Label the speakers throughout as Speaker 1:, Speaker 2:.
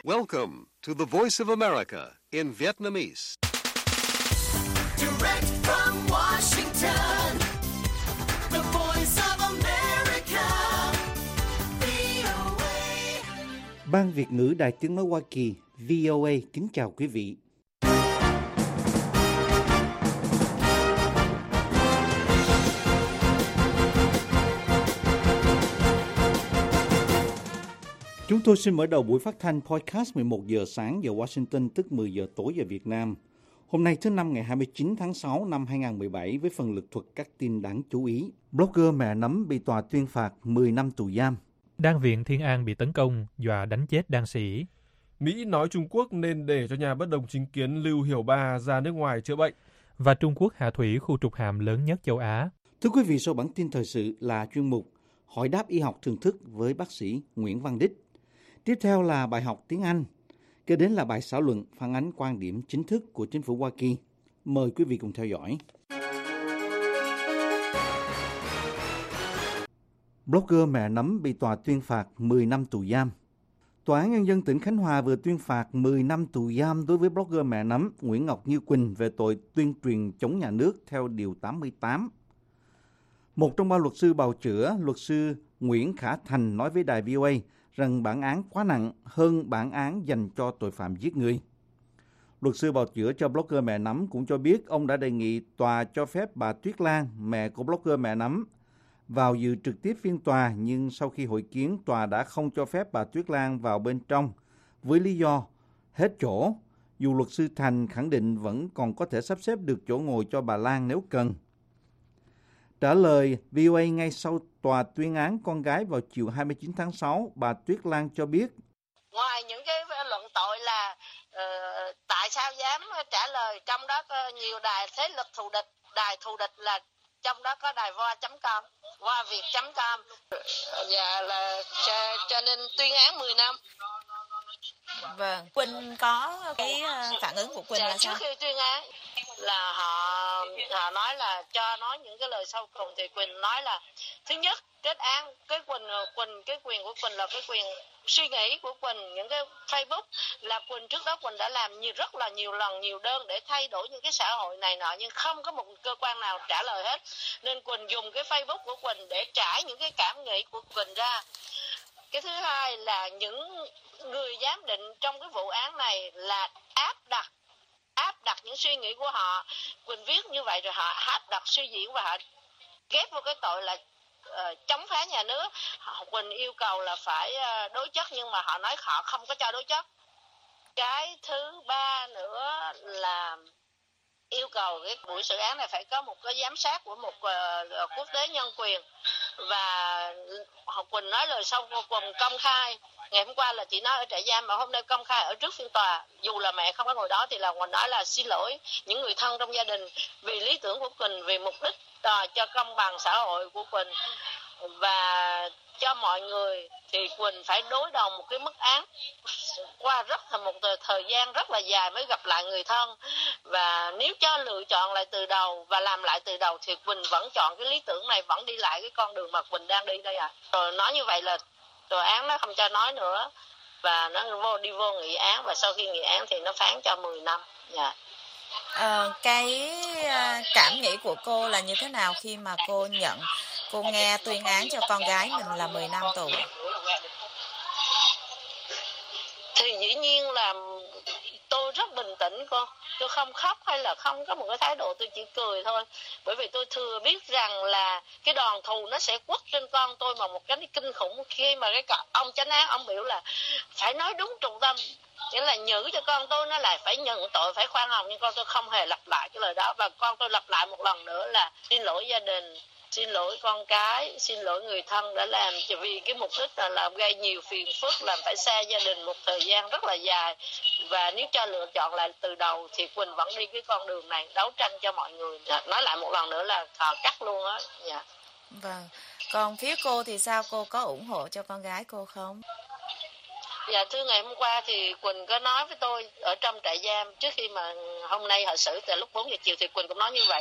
Speaker 1: Welcome to the Voice of America in Vietnamese.
Speaker 2: Direct from Washington, the Voice of America, VOA.
Speaker 3: Ban Việt ngữ Đài Tiếng nói Hoa Kỳ, VOA kính chào quý vị. Chúng tôi xin mở đầu buổi phát thanh podcast 11 giờ sáng giờ Washington, tức 10 giờ tối giờ Việt Nam. Hôm nay thứ Năm ngày 29 tháng 6 năm 2017 với phần lực thuật các tin đáng chú ý. Blogger mẹ nấm bị tòa tuyên phạt 10 năm tù giam.
Speaker 4: Đan viện Thiên An bị tấn công, dọa đánh chết đan sĩ.
Speaker 5: Mỹ nói Trung Quốc nên để cho nhà bất đồng chính kiến Lưu Hiểu Ba ra nước ngoài chữa bệnh.
Speaker 4: Và Trung Quốc hạ thủy khu trục hạm lớn nhất châu Á.
Speaker 3: Thưa quý vị, sau bản tin thời sự là chuyên mục Hỏi đáp y học thường thức với bác sĩ Nguyễn Văn Đích. Tiếp theo là bài học tiếng Anh. Kế đến là bài xã luận phản ánh quan điểm chính thức của chính phủ Hoa Kỳ. Mời quý vị cùng theo dõi. Blogger mẹ nấm bị tòa tuyên phạt 10 năm tù giam. Tòa án Nhân dân tỉnh Khánh Hòa vừa tuyên phạt 10 năm tù giam đối với blogger mẹ nấm Nguyễn Ngọc Như Quỳnh về tội tuyên truyền chống nhà nước theo Điều 88. Một trong ba luật sư bào chữa, luật sư Nguyễn Khả Thành nói với đài VOA rằng bản án quá nặng hơn bản án dành cho tội phạm giết người. Luật sư bào chữa cho blogger mẹ nấm cũng cho biết ông đã đề nghị tòa cho phép bà Tuyết Lan, mẹ của blogger mẹ nấm, vào dự trực tiếp phiên tòa, nhưng sau khi hội kiến, tòa đã không cho phép bà Tuyết Lan vào bên trong với lý do hết chỗ, dù luật sư Thành khẳng định vẫn còn có thể sắp xếp được chỗ ngồi cho bà Lan nếu cần. Trả lời VOA ngay sau tòa tuyên án con gái vào chiều 29 tháng 6, bà Tuyết Lan cho biết.
Speaker 6: Ngoài những cái luận tội là tại sao dám trả lời, trong đó có nhiều đài thế lực thù địch, đài thù địch là trong đó có đài voa.com, voaviet.com, và là cho nên tuyên án 10 năm.
Speaker 7: Vâng, Quỳnh có cái phản ứng của Quỳnh là sao?
Speaker 6: Trước khi tuyên án là họ nói là cho nói những cái lời sau cùng, thì Quỳnh nói là thứ nhất, kết án cái quyền của Quỳnh là cái quyền suy nghĩ của Quỳnh. Những cái Facebook là Quỳnh trước đó Quỳnh đã làm rất là nhiều lần, nhiều đơn để thay đổi những cái xã hội này nọ, nhưng không có một cơ quan nào trả lời hết, nên Quỳnh dùng cái Facebook của Quỳnh để trải những cái cảm nghĩ của Quỳnh ra. Cái thứ hai là những người giám định trong cái vụ án này là áp đặt những suy nghĩ của họ. Quỳnh viết như vậy rồi họ áp đặt suy diễn và họ ghép vào cái tội là chống phá nhà nước. Quỳnh yêu cầu là phải đối chất, nhưng mà họ nói họ không có cho đối chất. Cái thứ ba nữa là yêu cầu cái buổi xử án này phải có một cái giám sát của một quốc tế nhân quyền, và Quỳnh nói lời sau cùng công khai. Ngày hôm qua là chị nói ở trại giam, mà hôm nay công khai ở trước phiên tòa, dù là mẹ không có ngồi đó, thì là Quỳnh nói là xin lỗi những người thân trong gia đình vì lý tưởng của Quỳnh, vì mục đích cho công bằng xã hội của Quỳnh, và cho mọi người thì Quỳnh phải đối đầu một cái mức án qua một thời gian rất là dài mới gặp lại người thân, và nếu cho lựa chọn lại từ đầu và làm lại từ đầu thì Quỳnh vẫn chọn cái lý tưởng này, vẫn đi lại cái con đường mà Quỳnh đang đi đây à. Rồi nói như vậy là tòa án nó không cho nói nữa và nó đi vô nghị án, và sau khi nghị án thì nó phán cho 10 năm. Yeah.
Speaker 7: Cái cảm nghĩ của cô là như thế nào khi mà cô nghe tuyên án cho con gái mình là 10 năm tù?
Speaker 6: Thì dĩ nhiên là tôi rất bình tĩnh cô. Tôi không khóc hay là không có một cái thái độ, tôi chỉ cười thôi. Bởi vì tôi thừa biết rằng là cái đòn thù nó sẽ quất trên con tôi mà một cái kinh khủng. Khi mà cái ông chánh án, ông biểu là phải nói đúng trọng tâm, nghĩa là nhử cho con tôi nó lại phải nhận tội, phải khoan hồng, nhưng con tôi không hề lặp lại cái lời đó. Và con tôi lặp lại một lần nữa là xin lỗi gia đình, xin lỗi con cái, xin lỗi người thân đã làm, vì cái mục đích là làm gây nhiều phiền phức, làm phải xa gia đình một thời gian rất là dài. Và nếu cho lựa chọn lại từ đầu thì Quỳnh vẫn đi cái con đường này, đấu tranh cho mọi người. Nói lại một lần nữa là họ cắt luôn á. Dạ.
Speaker 7: Vâng. Còn phía cô thì sao, cô có ủng hộ cho con gái cô không?
Speaker 6: Dạ thưa, ngày hôm qua thì Quỳnh có nói với tôi ở trong trại giam, trước khi mà hôm nay họ xử từ lúc 4 giờ chiều thì Quỳnh cũng nói như vậy.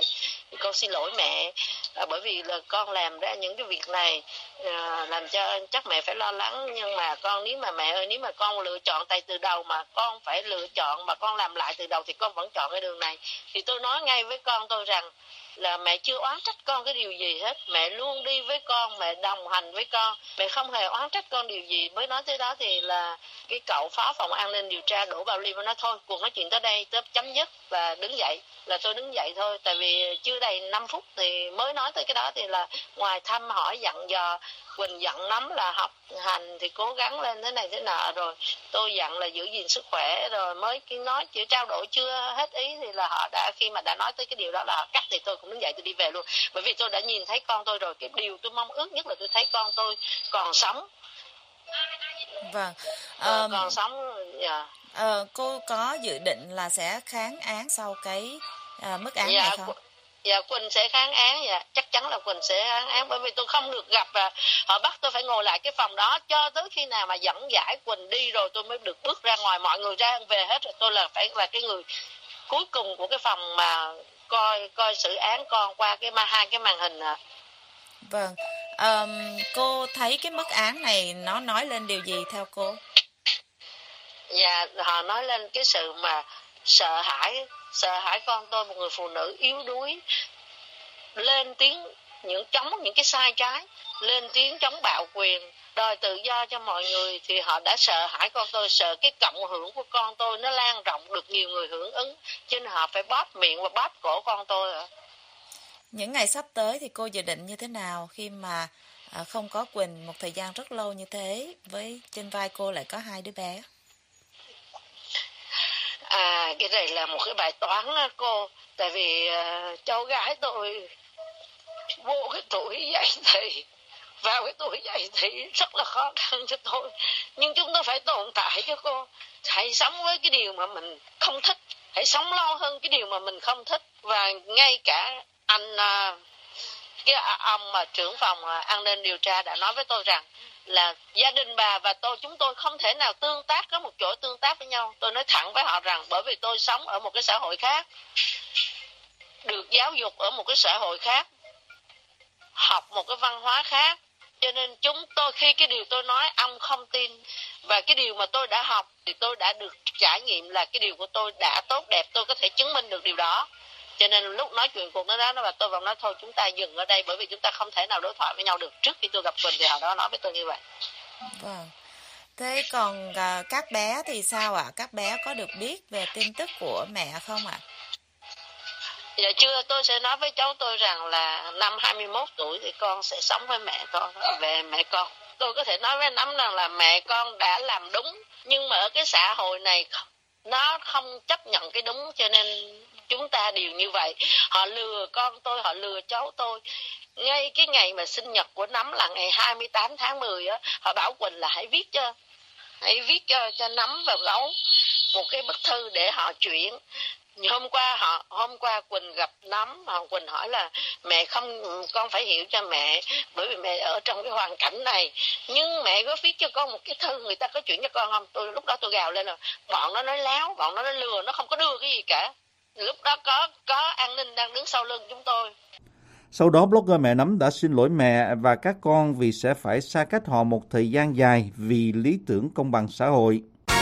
Speaker 6: con xin lỗi mẹ, bởi vì là con làm ra những cái việc này làm cho chắc mẹ phải lo lắng. Nhưng mà con, nếu mà mẹ ơi, nếu mà con lựa chọn tay từ đầu mà con phải lựa chọn mà con làm lại từ đầu thì con vẫn chọn cái đường này. Thì tôi nói ngay với con tôi rằng là mẹ chưa oán trách con cái điều gì hết, mẹ luôn đi với con, mẹ đồng hành với con, mẹ không hề oán trách con điều gì. Mới nói tới đó thì là cái cậu phó phòng an ninh điều tra Đỗ Bảo Liêm nói thôi cuộc nói chuyện tới đây tới chấm dứt, và đứng dậy. Là tôi đứng dậy thôi, tại vì chưa đầy 5 phút thì mới nói tới cái đó, thì là ngoài thăm hỏi dặn dò Quỳnh dặn Nắm là học hành thì cố gắng lên thế này thế nọ, rồi tôi dặn là giữ gìn sức khỏe, rồi mới nói chỉ trao đổi chưa hết ý thì là họ đã, khi mà đã nói tới cái điều đó là họ cắt, thì tôi cũng đứng dậy tôi đi về luôn, bởi vì tôi đã nhìn thấy con tôi rồi. Cái điều tôi mong ước nhất là tôi thấy con tôi còn sống.
Speaker 7: Vâng.
Speaker 6: Còn sống.
Speaker 7: Cô có dự định là sẽ kháng án sau cái mức án này không?
Speaker 6: Dạ, Quỳnh sẽ kháng án, dạ, chắc chắn là Quỳnh sẽ kháng án, bởi vì tôi không được gặp và họ bắt tôi phải ngồi lại cái phòng đó cho tới khi nào mà dẫn giải Quỳnh đi rồi tôi mới được bước ra ngoài. Mọi người ra về hết rồi, tôi là phải là cái người cuối cùng của cái phòng mà coi xử án con qua hai cái màn hình ạ.
Speaker 7: Vâng. Cô thấy cái mức án này nó nói lên điều gì theo cô?
Speaker 6: Dạ, họ nói lên cái sự mà sợ hãi con tôi, một người phụ nữ yếu đuối, lên tiếng chống những cái sai trái, lên tiếng chống bạo quyền, đòi tự do cho mọi người, thì họ đã sợ hãi con tôi, sợ cái cộng hưởng của con tôi nó lan rộng được nhiều người hưởng ứng, cho nên họ phải bóp miệng và bóp cổ con tôi ạ.
Speaker 7: Những ngày sắp tới thì cô dự định như thế nào khi mà không có Quỳnh một thời gian rất lâu như thế, với trên vai cô lại có 2 đứa bé?
Speaker 6: Cái này là một cái bài toán đó cô, tại vì cháu gái tôi vô cái tuổi dậy thì, vào cái tuổi dậy thì rất là khó khăn cho tôi, nhưng chúng tôi phải tồn tại cho cô. Hãy sống với cái điều mà mình không thích, hãy sống lâu hơn cái điều mà mình không thích. Và ngay cả cái ông mà trưởng phòng an ninh điều tra đã nói với tôi rằng là gia đình bà và chúng tôi không thể nào tương tác, có một chỗ tương tác với nhau. Tôi nói thẳng với họ rằng bởi vì tôi sống ở một cái xã hội khác, được giáo dục ở một cái xã hội khác, học một cái văn hóa khác, cho nên chúng tôi khi cái điều tôi nói ông không tin, và cái điều mà tôi đã học thì tôi đã được trải nghiệm là cái điều của tôi đã tốt đẹp, tôi có thể chứng minh được điều đó. Cho nên lúc nói chuyện cuộc đó và tôi vẫn nói thôi chúng ta dừng ở đây, bởi vì chúng ta không thể nào đối thoại với nhau được. Trước khi tôi gặp Quỳnh thì họ đó nói với tôi như vậy.
Speaker 7: Vâng. Thế còn các bé thì sao ạ? Các bé có được biết về tin tức của mẹ không ạ?
Speaker 6: Dạ chưa, tôi sẽ nói với cháu tôi rằng là năm 21 tuổi thì con sẽ sống với mẹ con, về mẹ con. Tôi có thể nói với Nắm rằng là mẹ con đã làm đúng, nhưng mà ở cái xã hội này nó không chấp nhận cái đúng, cho nên chúng ta đều như vậy. Họ lừa con tôi, họ lừa cháu tôi. Ngay cái ngày mà sinh nhật của Nắm là ngày 28 tháng 10 á, họ bảo Quỳnh là hãy viết cho Nắm và Gấu một cái bức thư để họ chuyển. Hôm qua Quỳnh gặp Nắm, Quỳnh hỏi là mẹ không, con phải hiểu cho mẹ, bởi vì mẹ ở trong cái hoàn cảnh này, nhưng mẹ có viết cho con một cái thư, người ta có chuyển cho con không? Lúc đó tôi gào lên là bọn nó nói láo, bọn nó nói lừa, nó không có đưa cái gì cả. Lúc đó có an ninh đang đứng sau lưng chúng tôi.
Speaker 3: Sau đó, blogger Mẹ Nắm đã xin lỗi mẹ và các con vì sẽ phải xa cách họ một thời gian dài vì lý tưởng công bằng xã hội.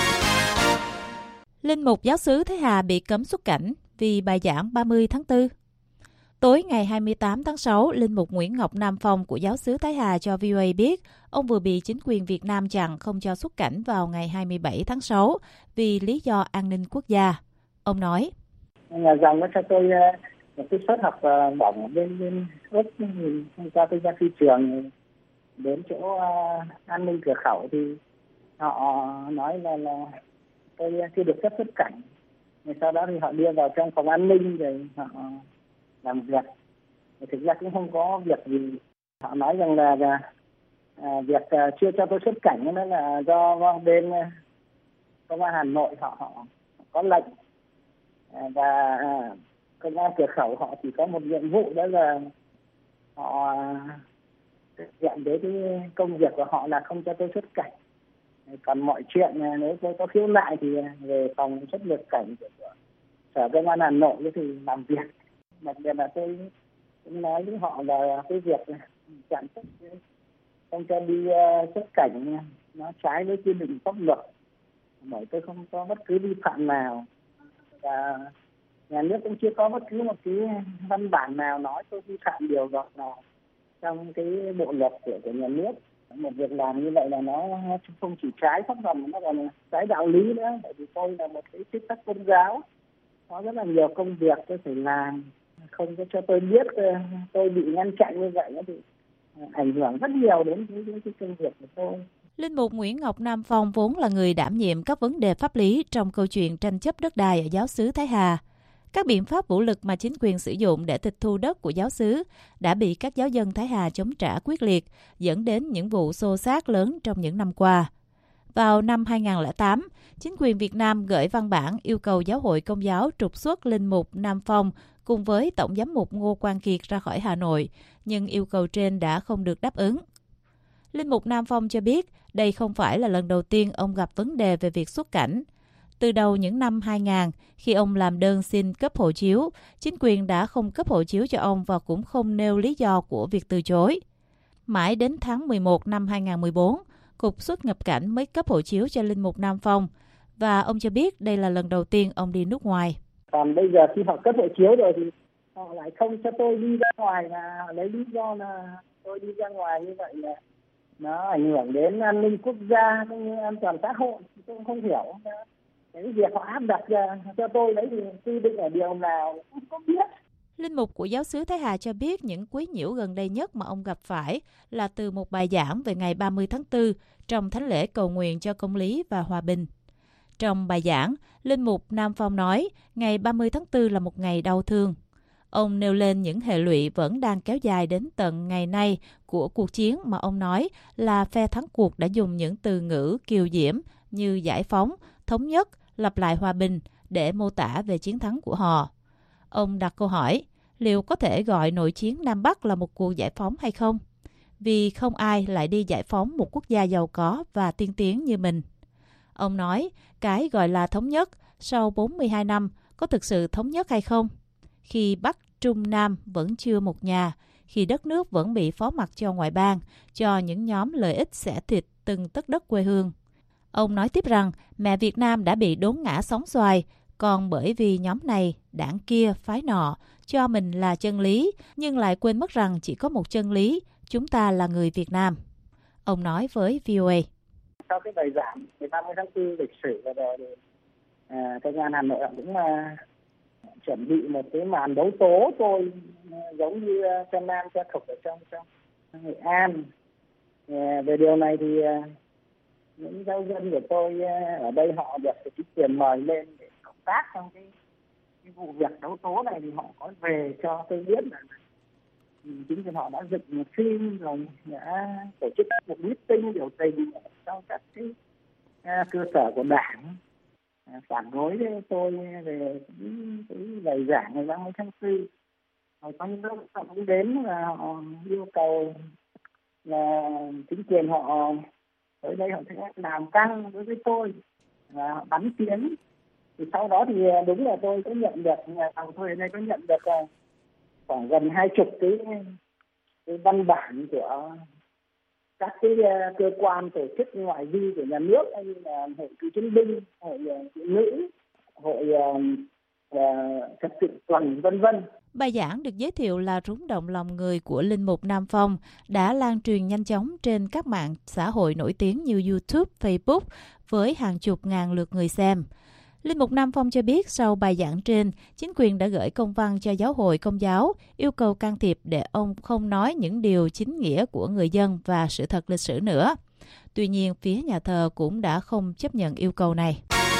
Speaker 8: Linh mục giáo xứ Thái Hà bị cấm xuất cảnh vì bài giảng 30 tháng 4. Tối ngày 28 tháng 6, Linh mục Nguyễn Ngọc Nam Phong của giáo xứ Thái Hà cho VOA biết ông vừa bị chính quyền Việt Nam chặn không cho xuất cảnh vào ngày 27 tháng 6 vì lý do an ninh quốc gia. Ông nói:
Speaker 9: Nhà dòng nó cho tôi một cái suất học bổng bên Úc. Hôm qua tôi ra phi trường đến chỗ an ninh cửa khẩu thì họ nói là tôi chưa được phép xuất cảnh. Sau đó thì họ đưa vào trong phòng an ninh rồi họ làm việc. Thực ra cũng không có việc gì. Họ nói rằng là việc chưa cho tôi xuất cảnh đó là do bên công an Hà Nội họ có lệnh, và công an cửa khẩu họ chỉ có một nhiệm vụ, đó là họ thực hiện đến cái công việc của họ là không cho tôi xuất cảnh. Còn mọi chuyện nếu tôi có khiếu nại thì về phòng xuất nhập cảnh của Sở Công an Hà Nội thì làm việc. Đặc biệt là tôi cũng nói với họ là cái việc chặn không cho đi xuất cảnh nó trái với quy định pháp luật, bởi tôi không có bất cứ vi phạm nào và nhà nước cũng chưa có bất cứ một cái văn bản nào nói tôi vi phạm điều luật nào trong cái bộ luật của nhà nước. Một việc làm như vậy là nó không chỉ trái pháp luật mà nó còn trái đạo lý nữa, bởi vì tôi là một cái chức sắc tôn giáo, có rất là nhiều công việc tôi phải làm, không có cho tôi biết tôi bị ngăn chặn như vậy thì ảnh hưởng rất nhiều đến cái công việc của tôi.
Speaker 8: Linh mục Nguyễn Ngọc Nam Phong vốn là người đảm nhiệm các vấn đề pháp lý trong câu chuyện tranh chấp đất đai ở giáo xứ Thái Hà. Các biện pháp vũ lực mà chính quyền sử dụng để tịch thu đất của giáo xứ đã bị các giáo dân Thái Hà chống trả quyết liệt, dẫn đến những vụ xô xát lớn trong những năm qua. Vào năm 2008, chính quyền Việt Nam gửi văn bản yêu cầu Giáo hội Công giáo trục xuất Linh mục Nam Phong cùng với Tổng giám mục Ngô Quang Kiệt ra khỏi Hà Nội, nhưng yêu cầu trên đã không được đáp ứng. Linh mục Nam Phong cho biết đây không phải là lần đầu tiên ông gặp vấn đề về việc xuất cảnh. Từ đầu những năm 2000, khi ông làm đơn xin cấp hộ chiếu, chính quyền đã không cấp hộ chiếu cho ông và cũng không nêu lý do của việc từ chối. Mãi đến tháng 11 năm 2014, Cục xuất nhập cảnh mới cấp hộ chiếu cho Linh mục Nam Phong, và ông cho biết đây là lần đầu tiên ông đi nước ngoài.
Speaker 9: Còn bây giờ khi họ cấp hộ chiếu rồi thì họ lại không cho tôi đi ra ngoài, và họ lấy lý do là tôi đi ra ngoài như vậy là nó ảnh hưởng đến an ninh quốc gia cũng như an toàn xã hội. Tôi cũng không hiểu cái việc họ áp đặt ra cho tôi đấy thì quy định ở điều nào không có biết.
Speaker 8: Linh mục của giáo xứ Thái Hà cho biết những quấy nhiễu gần đây nhất mà ông gặp phải là từ một bài giảng về ngày 30 tháng 4 trong thánh lễ cầu nguyện cho công lý và hòa bình. Trong bài giảng, Linh mục Nam Phong nói ngày 30 tháng 4 là một ngày đau thương. Ông nêu lên những hệ lụy vẫn đang kéo dài đến tận ngày nay của cuộc chiến mà ông nói là phe thắng cuộc đã dùng những từ ngữ kiều diễm như giải phóng, thống nhất, lập lại hòa bình để mô tả về chiến thắng của họ. Ông đặt câu hỏi, liệu có thể gọi nội chiến Nam Bắc là một cuộc giải phóng hay không? Vì không ai lại đi giải phóng một quốc gia giàu có và tiên tiến như mình. Ông nói, cái gọi là thống nhất sau 42 năm có thực sự thống nhất hay không? Khi Bắc, Trung, Nam vẫn chưa một nhà, khi đất nước vẫn bị phó mặc cho ngoại bang, cho những nhóm lợi ích xẻ thịt từng tấc đất quê hương. Ông nói tiếp rằng mẹ Việt Nam đã bị đốn ngã sóng xoài, còn bởi vì nhóm này, đảng kia, phái nọ, cho mình là chân lý, nhưng lại quên mất rằng chỉ có một chân lý, chúng ta là người Việt Nam. Ông nói với VOA.
Speaker 9: Sau cái bài giảng ngày 30 tháng 4 lịch sử vừa rồi thì Công an Hà Nội cũng chuẩn bị một cái màn đấu tố tôi giống như cho Nam cho Thục ở trong Nghệ An. Về điều này thì những giáo dân của tôi ở đây họ được chính quyền mời lên để cộng tác trong cái vụ việc đấu tố này, thì họ có về cho tôi biết là chính quyền họ đã dựng một phim rồi đã tổ chức một meeting biểu tình trong các cái cơ sở của đảng phản đối với tôi về cái lời giảng ngày 30 tháng 4. Rồi có những lúc họ cũng đến và họ yêu cầu là chính quyền họ tới đây họ sẽ làm căng đối với tôi và họ bắn tiếng. Thì sau đó thì đúng là tôi có nhận được, nhà thầu tôi ở đây có nhận được khoảng gần 20 cái văn bản của các cái cơ quan tổ chức ngoại vi của nhà nước như là hội cựu chiến binh, hội phụ nữ, hội trật tự tuần, vân vân.
Speaker 8: Bài giảng được giới thiệu là rúng động lòng người của Linh mục Nam Phong đã lan truyền nhanh chóng trên các mạng xã hội nổi tiếng như YouTube, Facebook với hàng chục ngàn lượt người xem. Linh mục Nam Phong cho biết sau bài giảng trên, chính quyền đã gửi công văn cho Giáo hội Công giáo yêu cầu can thiệp để ông không nói những điều chính nghĩa của người dân và sự thật lịch sử nữa. Tuy nhiên, phía nhà thờ cũng đã không chấp nhận yêu cầu này.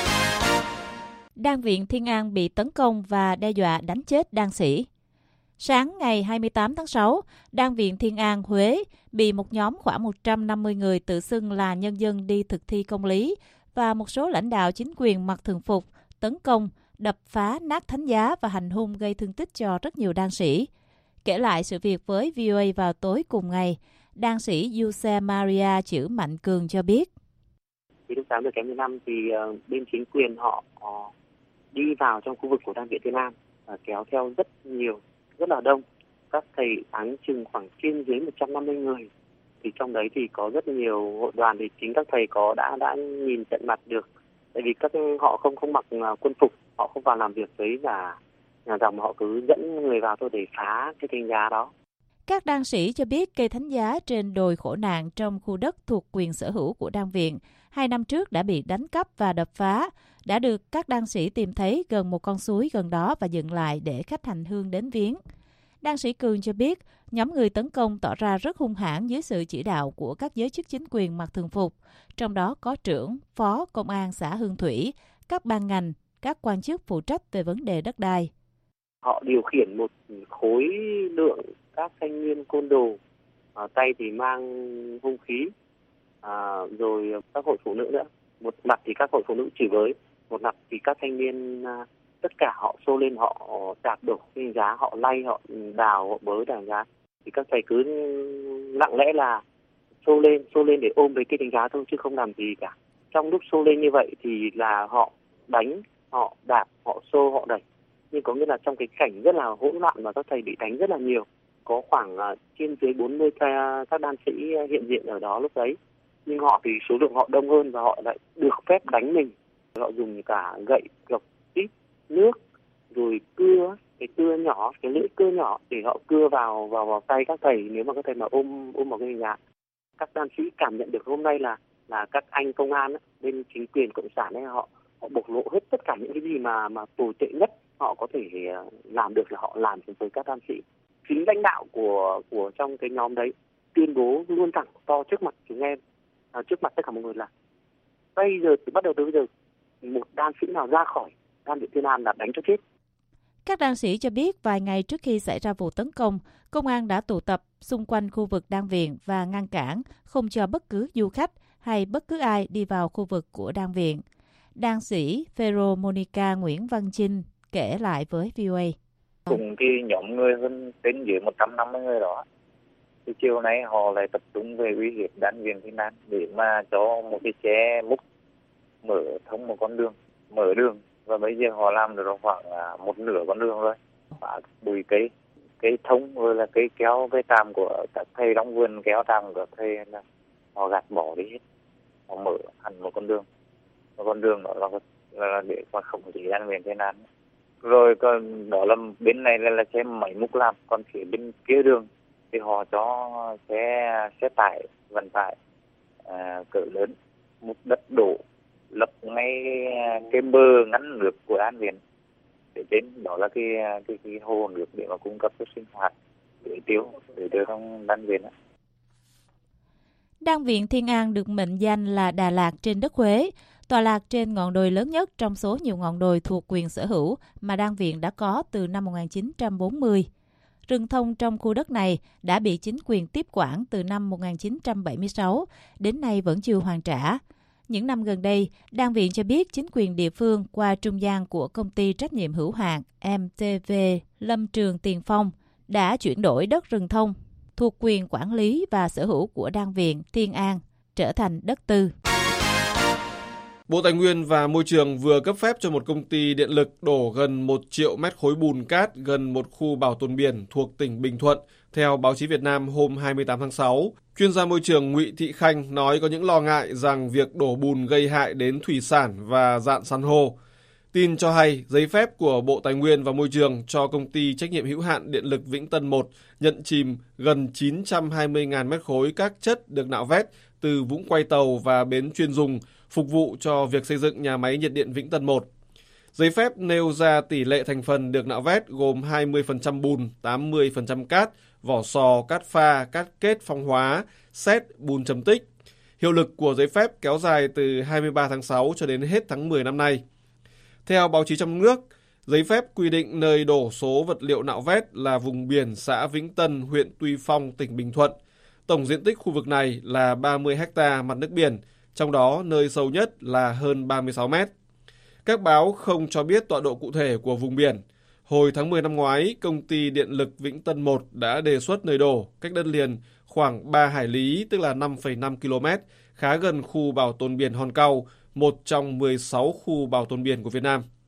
Speaker 8: Đan viện Thiên An bị tấn công và đe dọa đánh chết đan sĩ. Sáng ngày 28 tháng 6, Đan viện Thiên An, Huế bị một nhóm khoảng 150 người tự xưng là nhân dân đi thực thi công lý và một số lãnh đạo chính quyền mặc thường phục tấn công, đập phá nát thánh giá và hành hung gây thương tích cho rất nhiều đan sĩ. Kể lại sự việc với VOA vào tối cùng ngày, đan sĩ Giuse Maria Chữ Mạnh Cường cho biết.
Speaker 10: Thì lúc 8 giờ kém 15 thì bên chính quyền họ đi vào trong khu vực của Đan viện Thiên An và kéo theo rất nhiều rất là đông. Các thầy áng chừng khoảng trên dưới 150 người. Thì trong đấy thì có rất nhiều hội đoàn thì chính các thầy đã nhìn tận mặt được. Tại vì họ không mặc quân phục, họ không vào làm việc với cả nhà dòng, họ cứ dẫn người vào thôi để phá cái thánh giá đó.
Speaker 8: Các đan sĩ cho biết cây thánh giá trên đồi Khổ Nạn trong khu đất thuộc quyền sở hữu của đan viện 2 năm trước đã bị đánh cắp và đập phá, đã được các đan sĩ tìm thấy gần một con suối gần đó và dựng lại để khách hành hương đến viếng. Đan sĩ Cường cho biết, nhóm người tấn công tỏ ra rất hung hãn dưới sự chỉ đạo của các giới chức chính quyền mặc thường phục, trong đó có trưởng, phó, công an xã Hương Thủy, các ban ngành, các quan chức phụ trách về vấn đề đất đai.
Speaker 10: Họ điều khiển một khối lượng các thanh niên côn đồ, tay thì mang hung khí, rồi các hội phụ nữ nữa. Một mặt thì các hội phụ nữ chửi bới, một mặt thì các thanh niên tất cả họ xô lên, họ đạp đổ cái giá, họ lay, họ đào, họ bới đàn giá. Thì các thầy cứ lặng lẽ là xô lên để ôm lấy cái đánh giá thôi chứ không làm gì cả. Trong lúc xô lên như vậy thì là họ đánh, họ đạp, họ xô, họ đẩy. Nhưng có nghĩa là trong cái cảnh rất là hỗn loạn và các thầy bị đánh rất là nhiều. Có khoảng trên dưới 40 các đan sĩ hiện diện ở đó lúc đấy. Nhưng họ thì số lượng họ đông hơn và họ lại được phép đánh mình. Họ dùng cả gậy, gộc, tít, nước, rồi cưa, cái cưa nhỏ, cái lưỡi cưa nhỏ để họ cưa vào tay các thầy nếu mà các thầy mà ôm vào cái nhà. Các đan sĩ cảm nhận được hôm nay là các anh công an bên chính quyền cộng sản ấy, họ bộc lộ hết tất cả những cái gì mà tồi tệ nhất họ có thể làm được là họ làm với các đan sĩ. Chính lãnh đạo của trong cái nhóm đấy tuyên bố luôn thẳng to trước mặt chúng em, trước mặt tất cả mọi người là bây giờ bắt đầu từ bây giờ một đan sĩ nào ra khỏi đan viện Thiên An là đánh cho chết.
Speaker 8: Các đan sĩ cho biết vài ngày trước khi xảy ra vụ tấn công, công an đã tụ tập xung quanh khu vực đan viện và ngăn cản, không cho bất cứ du khách hay bất cứ ai đi vào khu vực của đan viện. Đan sĩ Phêrô Monica Nguyễn Văn Chinh kể lại với VOA.
Speaker 11: Cùng cái nhóm người hơn đến dưới 150 người đó. Thì chiều nay họ lại tập trung về uy hiếp đan viện Thiên An để mà cho một cái xe múc mở thông một con đường, mở đường. Và bây giờ họ làm được khoảng một nửa con đường rồi. Phá bụi cây thông rồi là cây kéo, cây tàm của các thầy đóng vườn, kéo tàm của các thầy là họ gạt bỏ đi hết. Họ mở hẳn một con đường. Một con đường đó là để mà khống chế đan viện Thiên An. Rồi còn đó là bên này là xe máy múc làm, còn phía bên kia đường thì họ cho xe tải, vận tải cỡ lớn múc đất đổ lập ngay cái bờ ngăn nước của đan viện để đến đó là cái hồ nước để mà cung cấp cho sinh hoạt tưới tiêu trong đan viện.
Speaker 8: Đan viện Thiên An được mệnh danh là Đà Lạt trên đất Huế, tọa lạc trên ngọn đồi lớn nhất trong số nhiều ngọn đồi thuộc quyền sở hữu mà đan viện đã có từ năm 1940. Rừng thông trong khu đất này đã bị chính quyền tiếp quản từ năm 1976, đến nay vẫn chưa hoàn trả. Những năm gần đây, đan viện cho biết chính quyền địa phương qua trung gian của công ty trách nhiệm hữu hạn MTV Lâm Trường Tiền Phong đã chuyển đổi đất rừng thông thuộc quyền quản lý và sở hữu của đan viện Thiên An trở thành đất tư.
Speaker 5: Bộ Tài nguyên và Môi trường vừa cấp phép cho một công ty điện lực đổ gần 1 triệu mét khối bùn cát gần một khu bảo tồn biển thuộc tỉnh Bình Thuận, theo báo chí Việt Nam hôm 28 tháng 6. Chuyên gia môi trường Ngụy Thị Khanh nói có những lo ngại rằng việc đổ bùn gây hại đến thủy sản và rạn san hô. Tin cho hay, giấy phép của Bộ Tài nguyên và Môi trường cho công ty trách nhiệm hữu hạn Điện lực Vĩnh Tân 1 nhận chìm gần 920.000 mét khối các chất được nạo vét từ vũng quay tàu và bến chuyên dùng phục vụ cho việc xây dựng nhà máy nhiệt điện Vĩnh Tân 1. Giấy phép nêu ra tỷ lệ thành phần được nạo vét gồm 20% bùn, 80% cát, vỏ sò, cát pha, cát kết phong hóa, sét, bùn trầm tích. Hiệu lực của giấy phép kéo dài từ 23 tháng 6 cho đến hết tháng 10 năm nay. Theo báo chí trong nước, giấy phép quy định nơi đổ số vật liệu nạo vét là vùng biển xã Vĩnh Tân, huyện Tuy Phong, tỉnh Bình Thuận. Tổng diện tích khu vực này là 30 ha mặt nước biển, trong đó nơi sâu nhất là hơn 36 mét. Các báo không cho biết tọa độ cụ thể của vùng biển. Hồi tháng 10 năm ngoái, công ty điện lực Vĩnh Tân 1 đã đề xuất nơi đổ cách đất liền khoảng 3 hải lý, tức là 5,5 km, khá gần khu bảo tồn biển Hòn Cau, một trong 16 khu bảo tồn biển của Việt Nam.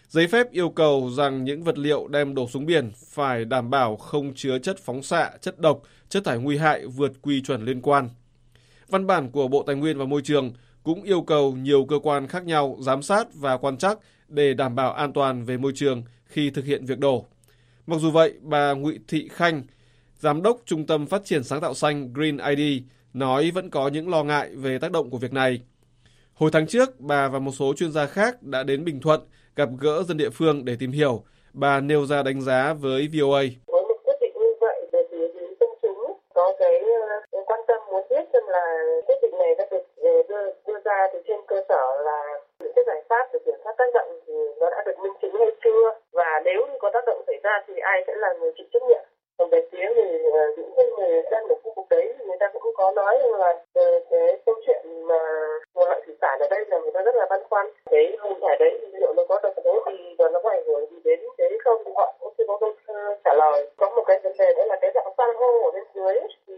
Speaker 5: Giấy phép yêu cầu rằng những vật liệu đem đổ xuống biển phải đảm bảo không chứa chất phóng xạ, chất độc, chất thải nguy hại vượt quy chuẩn liên quan. Văn bản của Bộ Tài nguyên và Môi trường cũng yêu cầu nhiều cơ quan khác nhau giám sát và quan trắc để đảm bảo an toàn về môi trường khi thực hiện việc đổ. Mặc dù vậy, bà Ngụy Thị Khanh, Giám đốc Trung tâm Phát triển Sáng tạo Xanh Green ID, nói vẫn có những lo ngại về tác động của việc này. Hồi tháng trước, bà và một số chuyên gia khác đã đến Bình Thuận gặp gỡ dân địa phương để tìm hiểu. Bà nêu ra đánh giá với VOA.
Speaker 12: Với một quyết định như vậy, về phía công chúng có cái quan tâm muốn biết xem là quyết định này đã được đưa ra từ trên cơ sở là những cái giải pháp để kiểm soát tác động thì nó đã được minh chứng hay chưa, và nếu như có tác động xảy ra thì ai sẽ là người chịu trách nhiệm. Còn về phía những người dân ở khu vực đấy thì người ta cũng có nói rằng là cái câu chuyện mà nguồn lợi thủy sản ở đây là người ta rất là băn khoăn. Cái nguồn thải đấy thì liệu nó có độc tố gì và nó có ảnh hưởng gì đến thế không, thì họ cũng chưa có câu trả lời. Có một cái vấn đề nữa là cái dạng san hô ở bên dưới thì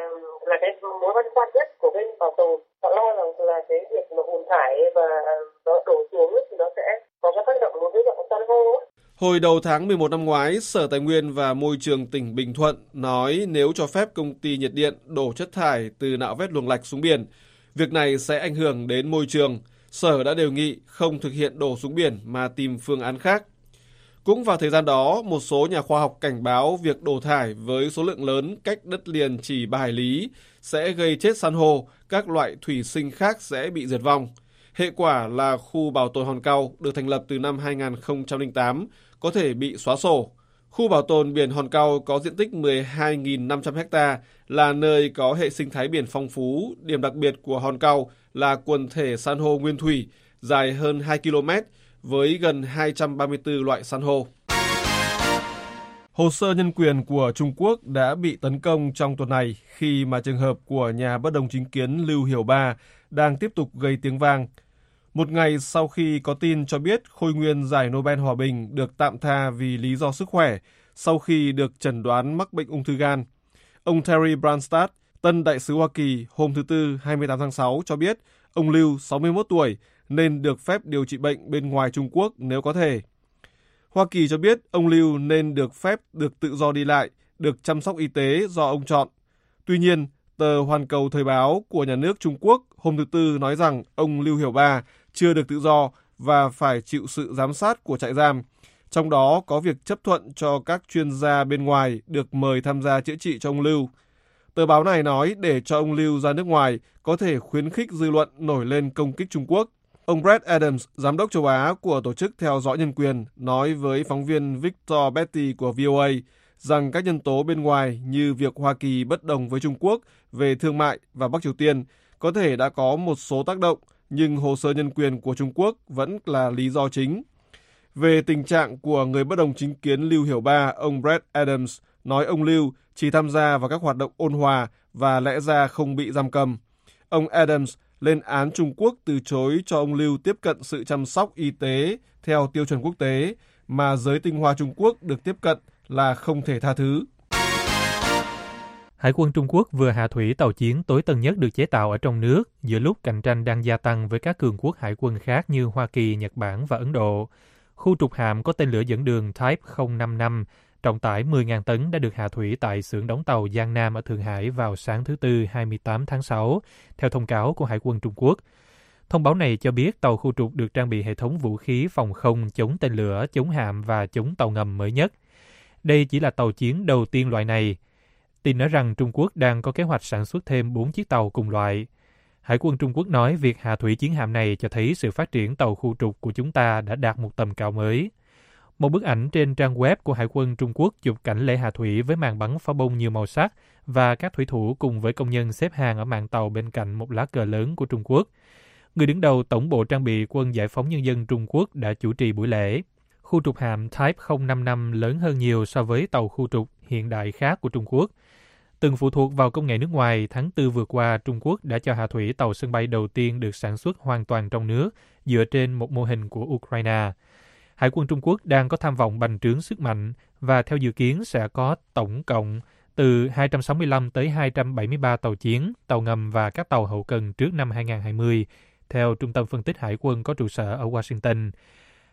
Speaker 12: là cái mối băn khoăn nhất của bên bảo tồn. Họ lo rằng là cái việc mà nguồn thải và nó đổ xuống thì nó sẽ có cái tác động đối với dạng san hô.
Speaker 5: Hồi đầu tháng 11 năm ngoái, Sở Tài nguyên và Môi trường tỉnh Bình Thuận nói nếu cho phép công ty nhiệt điện đổ chất thải từ nạo vét luồng lạch xuống biển, việc này sẽ ảnh hưởng đến môi trường. Sở đã đề nghị không thực hiện đổ xuống biển mà tìm phương án khác. Cũng vào thời gian đó, một số nhà khoa học cảnh báo việc đổ thải với số lượng lớn cách đất liền chỉ 3 hải lý sẽ gây chết san hô, các loại thủy sinh khác sẽ bị diệt vong. Hệ quả là khu bảo tồn Hòn Cau được thành lập từ năm 2008 có thể bị xóa sổ. Khu bảo tồn biển Hòn Cau có diện tích 12.500 ha, là nơi có hệ sinh thái biển phong phú. Điểm đặc biệt của Hòn Cau là quần thể san hô nguyên thủy dài hơn 2 km với gần 234 loại san hô. Hồ sơ nhân quyền của Trung Quốc đã bị tấn công trong tuần này khi mà trường hợp của nhà bất đồng chính kiến Lưu Hiểu Ba đang tiếp tục gây tiếng vang. Một ngày sau khi có tin cho biết khôi nguyên giải Nobel Hòa bình được tạm tha vì lý do sức khỏe sau khi được chẩn đoán mắc bệnh ung thư gan. Ông Terry Branstad, tân đại sứ Hoa Kỳ, hôm thứ Tư 28 tháng 6 cho biết ông Lưu, 61 tuổi, nên được phép điều trị bệnh bên ngoài Trung Quốc nếu có thể. Hoa Kỳ cho biết ông Lưu nên được phép được tự do đi lại, được chăm sóc y tế do ông chọn. Tuy nhiên, tờ Hoàn Cầu Thời báo của nhà nước Trung Quốc hôm thứ Tư nói rằng ông Lưu Hiểu Ba chưa được tự do và phải chịu sự giám sát của trại giam. Trong đó có việc chấp thuận cho các chuyên gia bên ngoài được mời tham gia chữa trị cho ông Lưu. Tờ báo này nói để cho ông Lưu ra nước ngoài có thể khuyến khích dư luận nổi lên công kích Trung Quốc. Ông Brett Adams, giám đốc châu Á của Tổ chức Theo dõi Nhân quyền, nói với phóng viên Victor Betty của VOA rằng các nhân tố bên ngoài như việc Hoa Kỳ bất đồng với Trung Quốc về thương mại và Bắc Triều Tiên có thể đã có một số tác động, nhưng hồ sơ nhân quyền của Trung Quốc vẫn là lý do chính. Về tình trạng của người bất đồng chính kiến Lưu Hiểu Ba, ông Brett Adams nói ông Lưu chỉ tham gia vào các hoạt động ôn hòa và lẽ ra không bị giam cầm. Ông Adams lên án Trung Quốc từ chối cho ông Lưu tiếp cận sự chăm sóc y tế theo tiêu chuẩn quốc tế mà giới tinh hoa Trung Quốc được tiếp cận là không thể tha thứ.
Speaker 4: Hải quân Trung Quốc vừa hạ thủy tàu chiến tối tân nhất được chế tạo ở trong nước giữa lúc cạnh tranh đang gia tăng với các cường quốc hải quân khác như Hoa Kỳ, Nhật Bản và Ấn Độ. Khu trục hạm có tên lửa dẫn đường Type 055, trọng tải 10.000 tấn đã được hạ thủy tại xưởng đóng tàu Giang Nam ở Thượng Hải vào sáng thứ Tư 28 tháng 6, theo thông cáo của Hải quân Trung Quốc. Thông báo này cho biết tàu khu trục được trang bị hệ thống vũ khí phòng không chống tên lửa, chống hạm và chống tàu ngầm mới nhất. Đây chỉ là tàu chiến đầu tiên loại này. Tin nói rằng Trung Quốc đang có kế hoạch sản xuất thêm 4 chiếc tàu cùng loại. Hải quân Trung Quốc nói việc hạ thủy chiến hạm này cho thấy sự phát triển tàu khu trục của chúng ta đã đạt một tầm cao mới. Một bức ảnh trên trang web của Hải quân Trung Quốc chụp cảnh lễ hạ thủy với màn bắn pháo bông nhiều màu sắc và các thủy thủ cùng với công nhân xếp hàng ở mạn tàu bên cạnh một lá cờ lớn của Trung Quốc. Người đứng đầu Tổng bộ trang bị Quân Giải phóng Nhân dân Trung Quốc đã chủ trì buổi lễ. Khu trục hạm Type 055 lớn hơn nhiều so với tàu khu trục hiện đại khác của Trung Quốc. Từng phụ thuộc vào công nghệ nước ngoài, tháng 4 vừa qua, Trung Quốc đã cho hạ thủy tàu sân bay đầu tiên được sản xuất hoàn toàn trong nước, dựa trên một mô hình của Ukraine. Hải quân Trung Quốc đang có tham vọng bành trướng sức mạnh và theo dự kiến sẽ có tổng cộng từ 265 tới 273 tàu chiến, tàu ngầm và các tàu hậu cần trước năm 2020, theo Trung tâm Phân tích Hải quân có trụ sở ở Washington.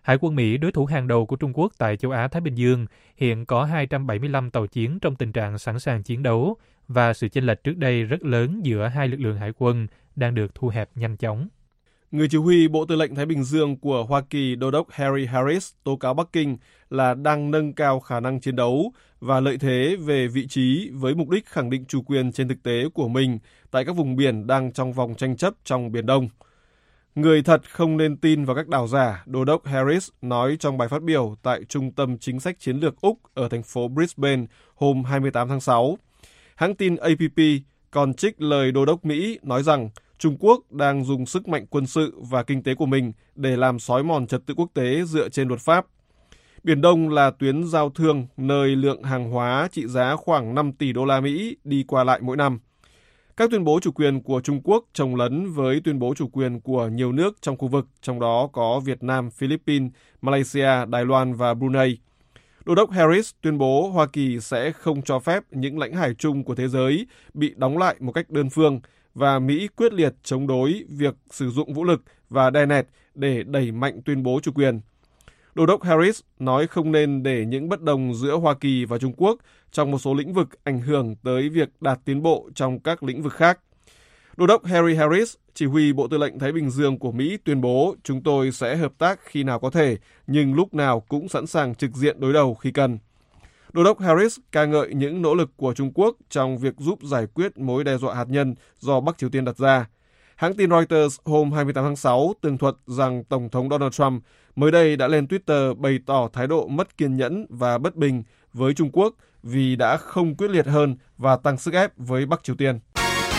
Speaker 4: Hải quân Mỹ, đối thủ hàng đầu của Trung Quốc tại châu Á-Thái Bình Dương, hiện có 275 tàu chiến trong tình trạng sẵn sàng chiến đấu và sự chênh lệch trước đây rất lớn giữa hai lực lượng hải quân đang được thu hẹp nhanh chóng.
Speaker 5: Người chỉ huy Bộ Tư lệnh Thái Bình Dương của Hoa Kỳ Đô đốc Harry Harris tố cáo Bắc Kinh là đang nâng cao khả năng chiến đấu và lợi thế về vị trí với mục đích khẳng định chủ quyền trên thực tế của mình tại các vùng biển đang trong vòng tranh chấp trong Biển Đông. Người thật không nên tin vào các đảo giả, Đô đốc Harris nói trong bài phát biểu tại Trung tâm Chính sách Chiến lược Úc ở thành phố Brisbane hôm 28 tháng 6. Hãng tin APP còn trích lời Đô đốc Mỹ nói rằng Trung Quốc đang dùng sức mạnh quân sự và kinh tế của mình để làm xói mòn trật tự quốc tế dựa trên luật pháp. Biển Đông là tuyến giao thương nơi lượng hàng hóa trị giá khoảng 5 tỷ đô la Mỹ đi qua lại mỗi năm. Các tuyên bố chủ quyền của Trung Quốc chồng lấn với tuyên bố chủ quyền của nhiều nước trong khu vực, trong đó có Việt Nam, Philippines, Malaysia, Đài Loan và Brunei. Đô đốc Harris tuyên bố Hoa Kỳ sẽ không cho phép những lãnh hải chung của thế giới bị đóng lại một cách đơn phương và Mỹ quyết liệt chống đối việc sử dụng vũ lực và đe nẹt để đẩy mạnh tuyên bố chủ quyền. Đô đốc Harris nói không nên để những bất đồng giữa Hoa Kỳ và Trung Quốc trong một số lĩnh vực ảnh hưởng tới việc đạt tiến bộ trong các lĩnh vực khác. Đô đốc Harry Harris, chỉ huy Bộ Tư lệnh Thái Bình Dương của Mỹ tuyên bố chúng tôi sẽ hợp tác khi nào có thể, nhưng lúc nào cũng sẵn sàng trực diện đối đầu khi cần. Đô đốc Harris ca ngợi những nỗ lực của Trung Quốc trong việc giúp giải quyết mối đe dọa hạt nhân do Bắc Triều Tiên đặt ra. Hãng tin Reuters hôm 28 tháng 6 tường thuật rằng Tổng thống Donald Trump mới đây đã lên Twitter bày tỏ thái độ mất kiên nhẫn và bất bình với Trung Quốc vì đã không quyết liệt hơn và tăng sức ép với Bắc Triều Tiên.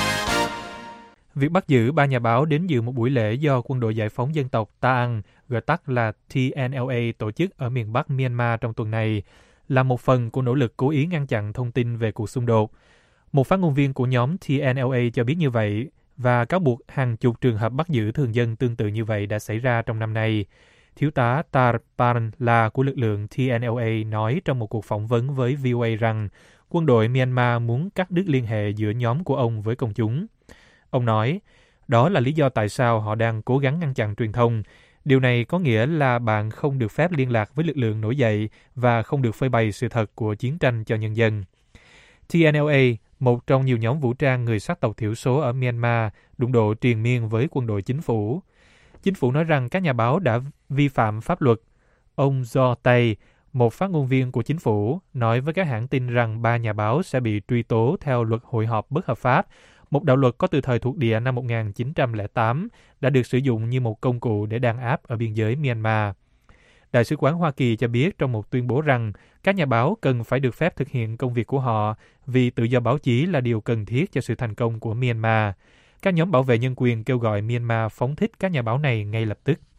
Speaker 4: Việc bắt giữ 3 nhà báo đến dự một buổi lễ do Quân đội Giải phóng Dân tộc Ta Ang, gọi tắt là TNLA, tổ chức ở miền Bắc Myanmar trong tuần này, là một phần của nỗ lực cố ý ngăn chặn thông tin về cuộc xung đột. Một phát ngôn viên của nhóm TNLA cho biết như vậy, và cáo buộc hàng chục trường hợp bắt giữ thường dân tương tự như vậy đã xảy ra trong năm nay. Thiếu tá Tar Parnla của lực lượng TNLA nói trong một cuộc phỏng vấn với VOA rằng quân đội Myanmar muốn cắt đứt liên hệ giữa nhóm của ông với công chúng. Ông nói, đó là lý do tại sao họ đang cố gắng ngăn chặn truyền thông. Điều này có nghĩa là bạn không được phép liên lạc với lực lượng nổi dậy và không được phơi bày sự thật của chiến tranh cho nhân dân. TNLA, một trong nhiều nhóm vũ trang người sắc tộc thiểu số ở Myanmar, đụng độ triền miên với quân đội chính phủ. Chính phủ nói rằng các nhà báo đã vi phạm pháp luật. Ông Jo Tay, một phát ngôn viên của chính phủ, nói với các hãng tin rằng 3 nhà báo sẽ bị truy tố theo luật hội họp bất hợp pháp, một đạo luật có từ thời thuộc địa năm 1908, đã được sử dụng như một công cụ để đàn áp ở biên giới Myanmar. Đại sứ quán Hoa Kỳ cho biết trong một tuyên bố rằng các nhà báo cần phải được phép thực hiện công việc của họ vì tự do báo chí là điều cần thiết cho sự thành công của Myanmar. Các nhóm bảo vệ nhân quyền kêu gọi Myanmar phóng thích các nhà báo này ngay lập tức.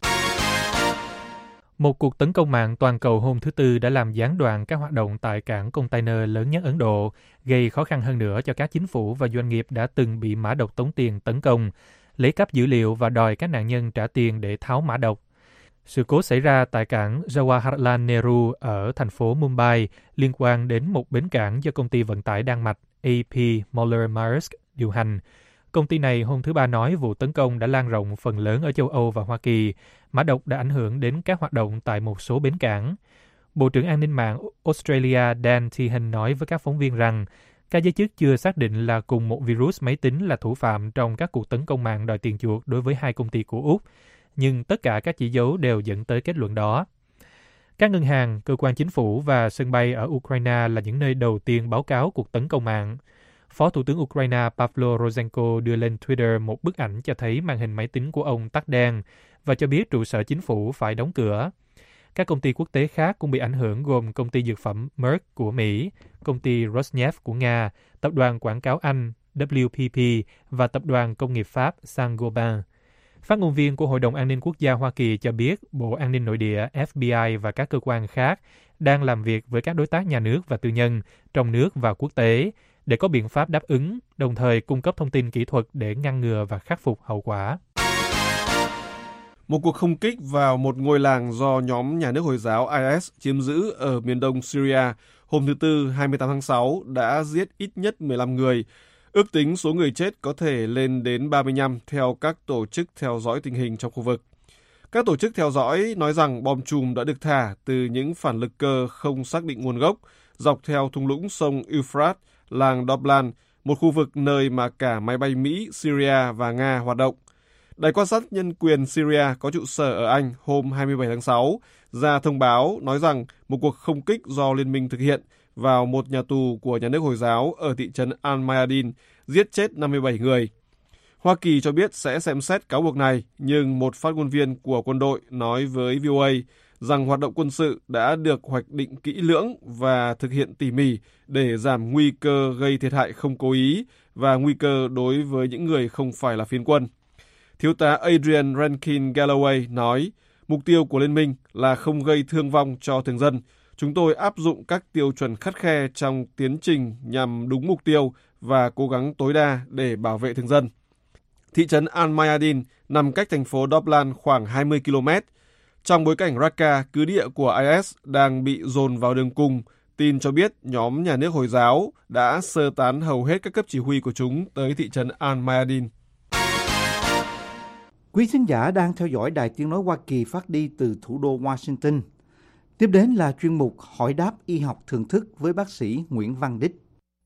Speaker 4: Một cuộc tấn công mạng toàn cầu hôm thứ Tư đã làm gián đoạn các hoạt động tại cảng container lớn nhất Ấn Độ, gây khó khăn hơn nữa cho các chính phủ và doanh nghiệp đã từng bị mã độc tống tiền tấn công, lấy cắp dữ liệu và đòi các nạn nhân trả tiền để tháo mã độc. Sự cố xảy ra tại cảng Jawaharlal Nehru ở thành phố Mumbai liên quan đến một bến cảng do công ty vận tải Đan Mạch AP Moller Maersk điều hành. Công ty này hôm thứ Ba nói vụ tấn công đã lan rộng phần lớn ở châu Âu và Hoa Kỳ. Mã độc đã ảnh hưởng đến các hoạt động tại một số bến cảng. Bộ trưởng An ninh mạng Australia Dan Tehan nói với các phóng viên rằng các giới chức chưa xác định là cùng một virus máy tính là thủ phạm trong các cuộc tấn công mạng đòi tiền chuộc đối với 2 công ty của Úc, nhưng tất cả các chỉ dấu đều dẫn tới kết luận đó. Các ngân hàng, cơ quan chính phủ và sân bay ở Ukraine là những nơi đầu tiên báo cáo cuộc tấn công mạng. Phó Thủ tướng Ukraine Pavlo Rozhenko đưa lên Twitter một bức ảnh cho thấy màn hình máy tính của ông tắt đen và cho biết trụ sở chính phủ phải đóng cửa. Các công ty quốc tế khác cũng bị ảnh hưởng gồm công ty dược phẩm Merck của Mỹ, công ty Rosneft của Nga, tập đoàn quảng cáo Anh WPP và tập đoàn công nghiệp Pháp Saint-Gobain. Phát ngôn viên của Hội đồng An ninh Quốc gia Hoa Kỳ cho biết Bộ An ninh Nội địa, FBI và các cơ quan khác đang làm việc với các đối tác nhà nước và tư nhân trong nước và quốc tế để có biện pháp đáp ứng, đồng thời cung cấp thông tin kỹ thuật để ngăn ngừa và khắc phục hậu quả.
Speaker 5: Một cuộc không kích vào một ngôi làng do nhóm nhà nước Hồi giáo IS chiếm giữ ở miền đông Syria hôm thứ Tư 28 tháng 6 đã giết ít nhất 15 người. Ước tính số người chết có thể lên đến 35 theo các tổ chức theo dõi tình hình trong khu vực. Các tổ chức theo dõi nói rằng bom chùm đã được thả từ những phản lực cơ không xác định nguồn gốc dọc theo thung lũng sông Euphrates, làng Doblan, một khu vực nơi mà cả máy bay Mỹ, Syria và Nga hoạt động. Đài quan sát nhân quyền Syria có trụ sở ở Anh hôm 27 tháng 6 ra thông báo nói rằng một cuộc không kích do liên minh thực hiện vào một nhà tù của nhà nước Hồi giáo ở thị trấn Al-Mayadin giết chết 57 người. Hoa Kỳ cho biết sẽ xem xét cáo buộc này, nhưng một phát ngôn viên của quân đội nói với VOA rằng hoạt động quân sự đã được hoạch định kỹ lưỡng và thực hiện tỉ mỉ để giảm nguy cơ gây thiệt hại không cố ý và nguy cơ đối với những người không phải là phiến quân. Thiếu tá Adrian Rankin Galloway nói, mục tiêu của liên minh là không gây thương vong cho thường dân. Chúng tôi áp dụng các tiêu chuẩn khắt khe trong tiến trình nhằm đúng mục tiêu và cố gắng tối đa để bảo vệ thường dân. Thị trấn Al-Mayadin nằm cách thành phố Doblan khoảng 20 km. Trong bối cảnh Raqqa, cứ địa của IS, đang bị dồn vào đường cùng, tin cho biết nhóm nhà nước Hồi giáo đã sơ tán hầu hết các cấp chỉ huy của chúng tới thị trấn Al-Mayadin.
Speaker 3: Quý thính giả đang theo dõi Đài Tiếng Nói Hoa Kỳ phát đi từ thủ đô Washington. Tiếp đến là chuyên mục Hỏi đáp y học thường thức với bác sĩ Nguyễn Văn Đích.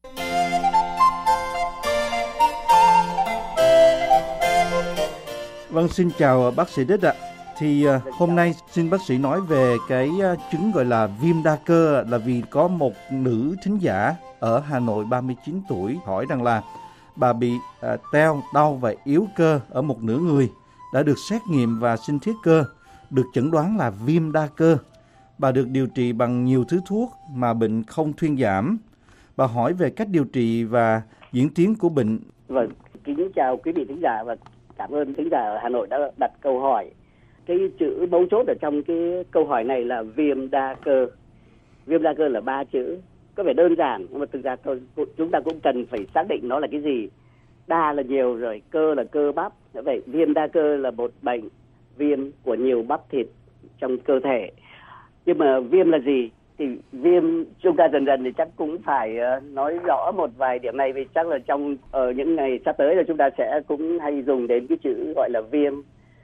Speaker 3: Vâng, xin chào bác sĩ Đích ạ. Thì hôm nay xin bác sĩ nói về cái chứng gọi là viêm đa cơ, là vì có một nữ thính giả ở Hà Nội 39 tuổi hỏi rằng là bà bị teo, đau và yếu cơ ở một nửa người, đã được xét nghiệm và sinh thiết cơ, được chẩn đoán là viêm đa cơ. Bà được điều trị bằng nhiều thứ thuốc mà bệnh không thuyên giảm. Bà hỏi về cách điều trị và diễn tiến của bệnh.
Speaker 13: Vâng, kính chào quý vị thính giả và cảm ơn thính giả ở Hà Nội đã đặt câu hỏi. Cái chữ mấu chốt ở trong cái câu hỏi này là viêm đa cơ. Viêm đa cơ là 3 chữ, có vẻ đơn giản nhưng mà thực ra chúng ta cũng cần phải xác định nó là cái gì. Đa là nhiều rồi, cơ là cơ bắp. Vậy viêm đa cơ là một bệnh viêm của nhiều bắp thịt trong cơ thể. Nhưng mà viêm là gì? Thì viêm chúng ta dần dần thì chắc cũng phải nói rõ một vài điểm này, vì chắc là trong những ngày sắp tới là chúng ta sẽ cũng hay dùng đến cái chữ gọi là viêm.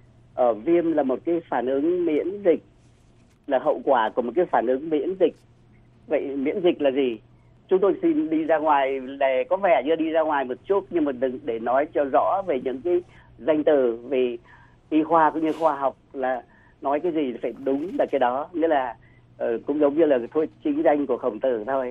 Speaker 13: Viêm là một cái phản ứng miễn dịch, là hậu quả của một cái phản ứng miễn dịch. Vậy miễn dịch là gì? Chúng tôi xin đi ra ngoài để có vẻ như đi ra ngoài một chút, nhưng mà đừng để nói cho rõ về những cái danh từ, vì y khoa cũng như khoa học là nói cái gì phải đúng là cái đó, nghĩa là cũng giống như là thôi chính danh của Khổng Tử thôi.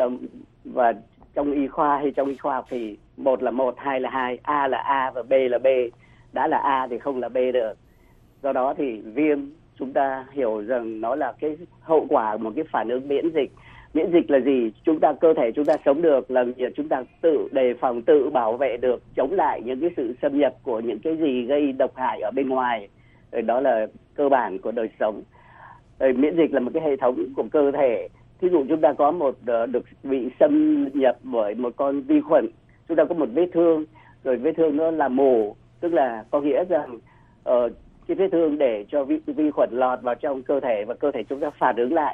Speaker 13: Và trong y khoa hay trong y khoa học thì 1 là 1, 2 là 2, A là A và B là B. Đã là A thì không là B được. Do đó thì viêm chúng ta hiểu rằng nó là cái hậu quả của một cái phản ứng miễn dịch. Miễn dịch là gì? Cơ thể chúng ta sống được là chúng ta tự đề phòng, tự bảo vệ được, chống lại những cái sự xâm nhập của những cái gì gây độc hại ở bên ngoài. Đó là cơ bản của đời sống. Miễn dịch là một cái hệ thống của cơ thể. Thí dụ chúng ta có được bị xâm nhập bởi một con vi khuẩn, chúng ta có một vết thương, rồi vết thương nó là mổ, tức là có nghĩa rằng cái vết thương để cho vi khuẩn lọt vào trong cơ thể và cơ thể chúng ta phản ứng lại,